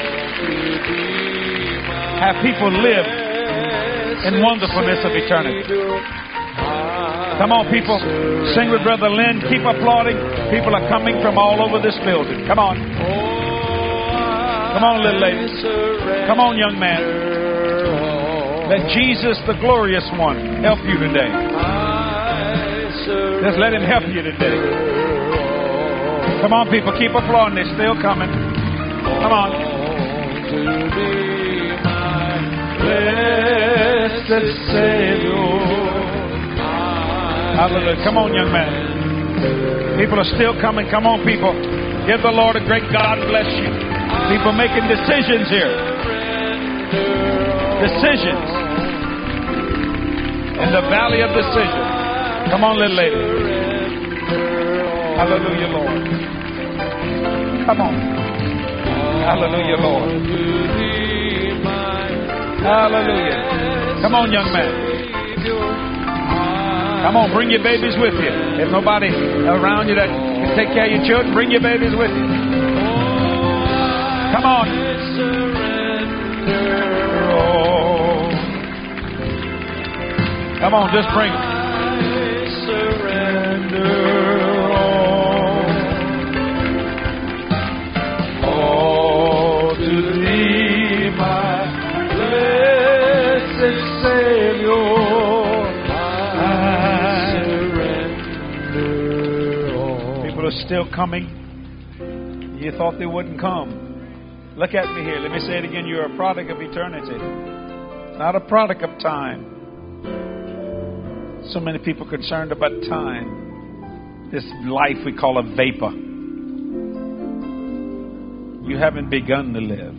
have people live in wonderfulness of eternity. Come on, people. Sing with Brother Lynn. Keep applauding. People are coming from all over this building. Come on. Come on, little lady. Come on, young man. Let Jesus, the glorious one, help you today. Just let him help you today. Come on, people. Keep applauding. They're still coming. Come on. Blessed Savior. Hallelujah. Come on, young man. People are still coming. Come on, people. Give the Lord a great God bless you. People making decisions here. Decisions. In the valley of decision. Come on, little lady. Hallelujah, Lord. Come on. Hallelujah, Lord. Hallelujah. Come on, young man. Come on, bring your babies with you. If nobody around you that can take care of your children, bring your babies with you. Come on. Oh. Come on, just bring them. Oh, to thee, my blessed Savior. Still coming. You thought they wouldn't come. Look at me here. Let me say it again. You're a product of eternity, not a product of time. So many people concerned about time. This life we call a vapor. You haven't begun to live.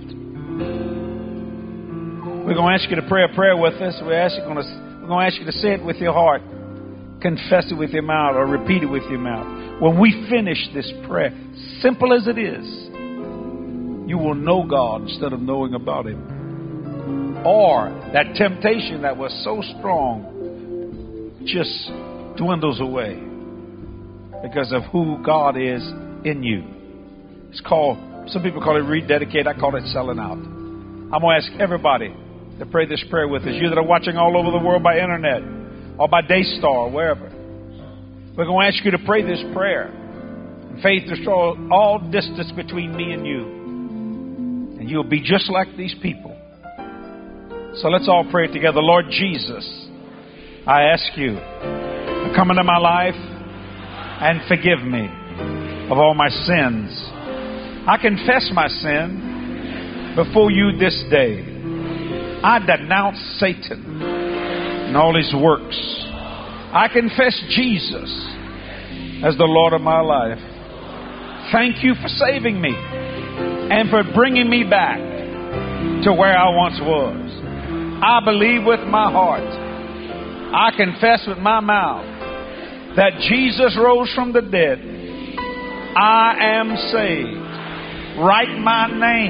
We're going to ask you to pray a prayer with us. We're going to ask you to say it with your heart, confess it with your mouth, or repeat it with your mouth. When we finish this prayer, simple as it is, you will know God instead of knowing about Him. Or that temptation that was so strong just dwindles away because of who God is in you. It's called, some people call it rededicate, I call it selling out. I'm going to ask everybody to pray this prayer with us. You that are watching all over the world by internet or by Daystar or wherever. We're going to ask you to pray this prayer. Faith destroys all distance between me and you. And you'll be just like these people. So let's all pray together. Lord Jesus, I ask you to come into my life and forgive me of all my sins. I confess my sin before you this day. I denounce Satan and all his works. I confess Jesus as the Lord of my life. Thank you for saving me and for bringing me back to where I once was. I believe with my heart. I confess with my mouth that Jesus rose from the dead. I am saved. Write my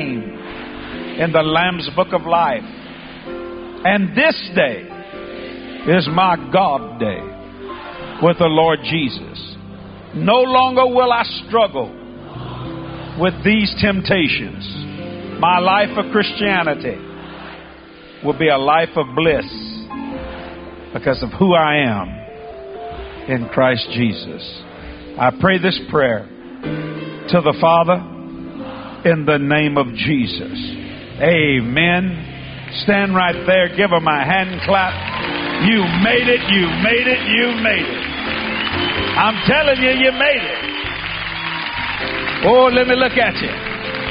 name in the Lamb's Book of Life. And this day is my God day with the Lord Jesus. No longer will I struggle with these temptations. My life of Christianity will be a life of bliss because of who I am in Christ Jesus. I pray this prayer to the Father in the name of Jesus. Amen. Stand right there. Give him a hand clap. You made it. You made it. You made it. I'm telling you, you made it. Oh, let me look at you.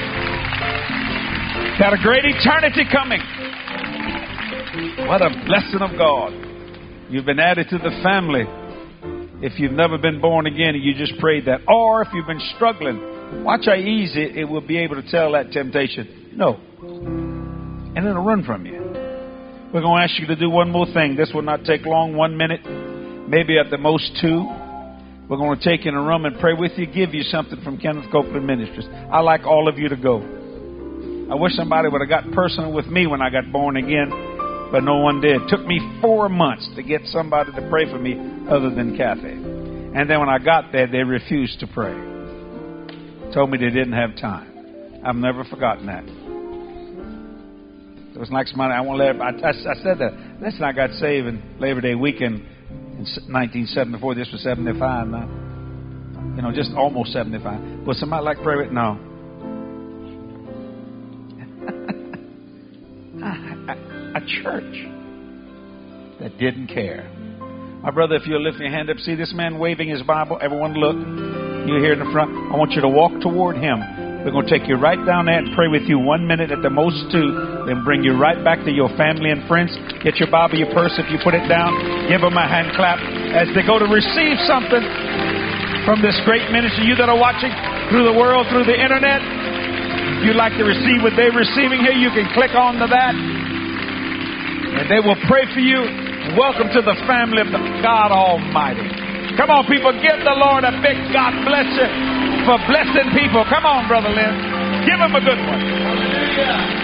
Got a great eternity coming. What a blessing of God. You've been added to the family. If you've never been born again and you just prayed that. Or if you've been struggling, watch how easy it will be able to tell that temptation. No. And it'll run from you. We're going to ask you to do one more thing. This will not take long, 1 minute, maybe at the most 2. We're going to take you in a room and pray with you, give you something from Kenneth Copeland Ministries. I'd like all of you to go. I wish somebody would have got personal with me when I got born again, but no one did. It took me 4 months to get somebody to pray for me other than Kathy. And then when I got there, they refused to pray. Told me they didn't have time. I've never forgotten that. It was like somebody, I said that. Listen, I got saved in Labor Day weekend in 1974. This was 75 now. You know, just almost 75. Would somebody like to pray with? No. A church that didn't care. My brother, if you'll lift your hand up, see this man waving his Bible. Everyone look. You're here in the front. I want you to walk toward him. We're going to take you right down there and pray with you 1 minute at the most 2. Then bring you right back to your family and friends. Get your Bible, your purse. If you put it down, give them a hand clap as they go to receive something from this great ministry. You that are watching through the world, through the internet, if you'd like to receive what they're receiving here, you can click on to that. And they will pray for you. Welcome to the family of the God Almighty. Come on, people, give the Lord a big God bless you for blessing people. Come on, Brother Lynn. Give him a good one. Hallelujah.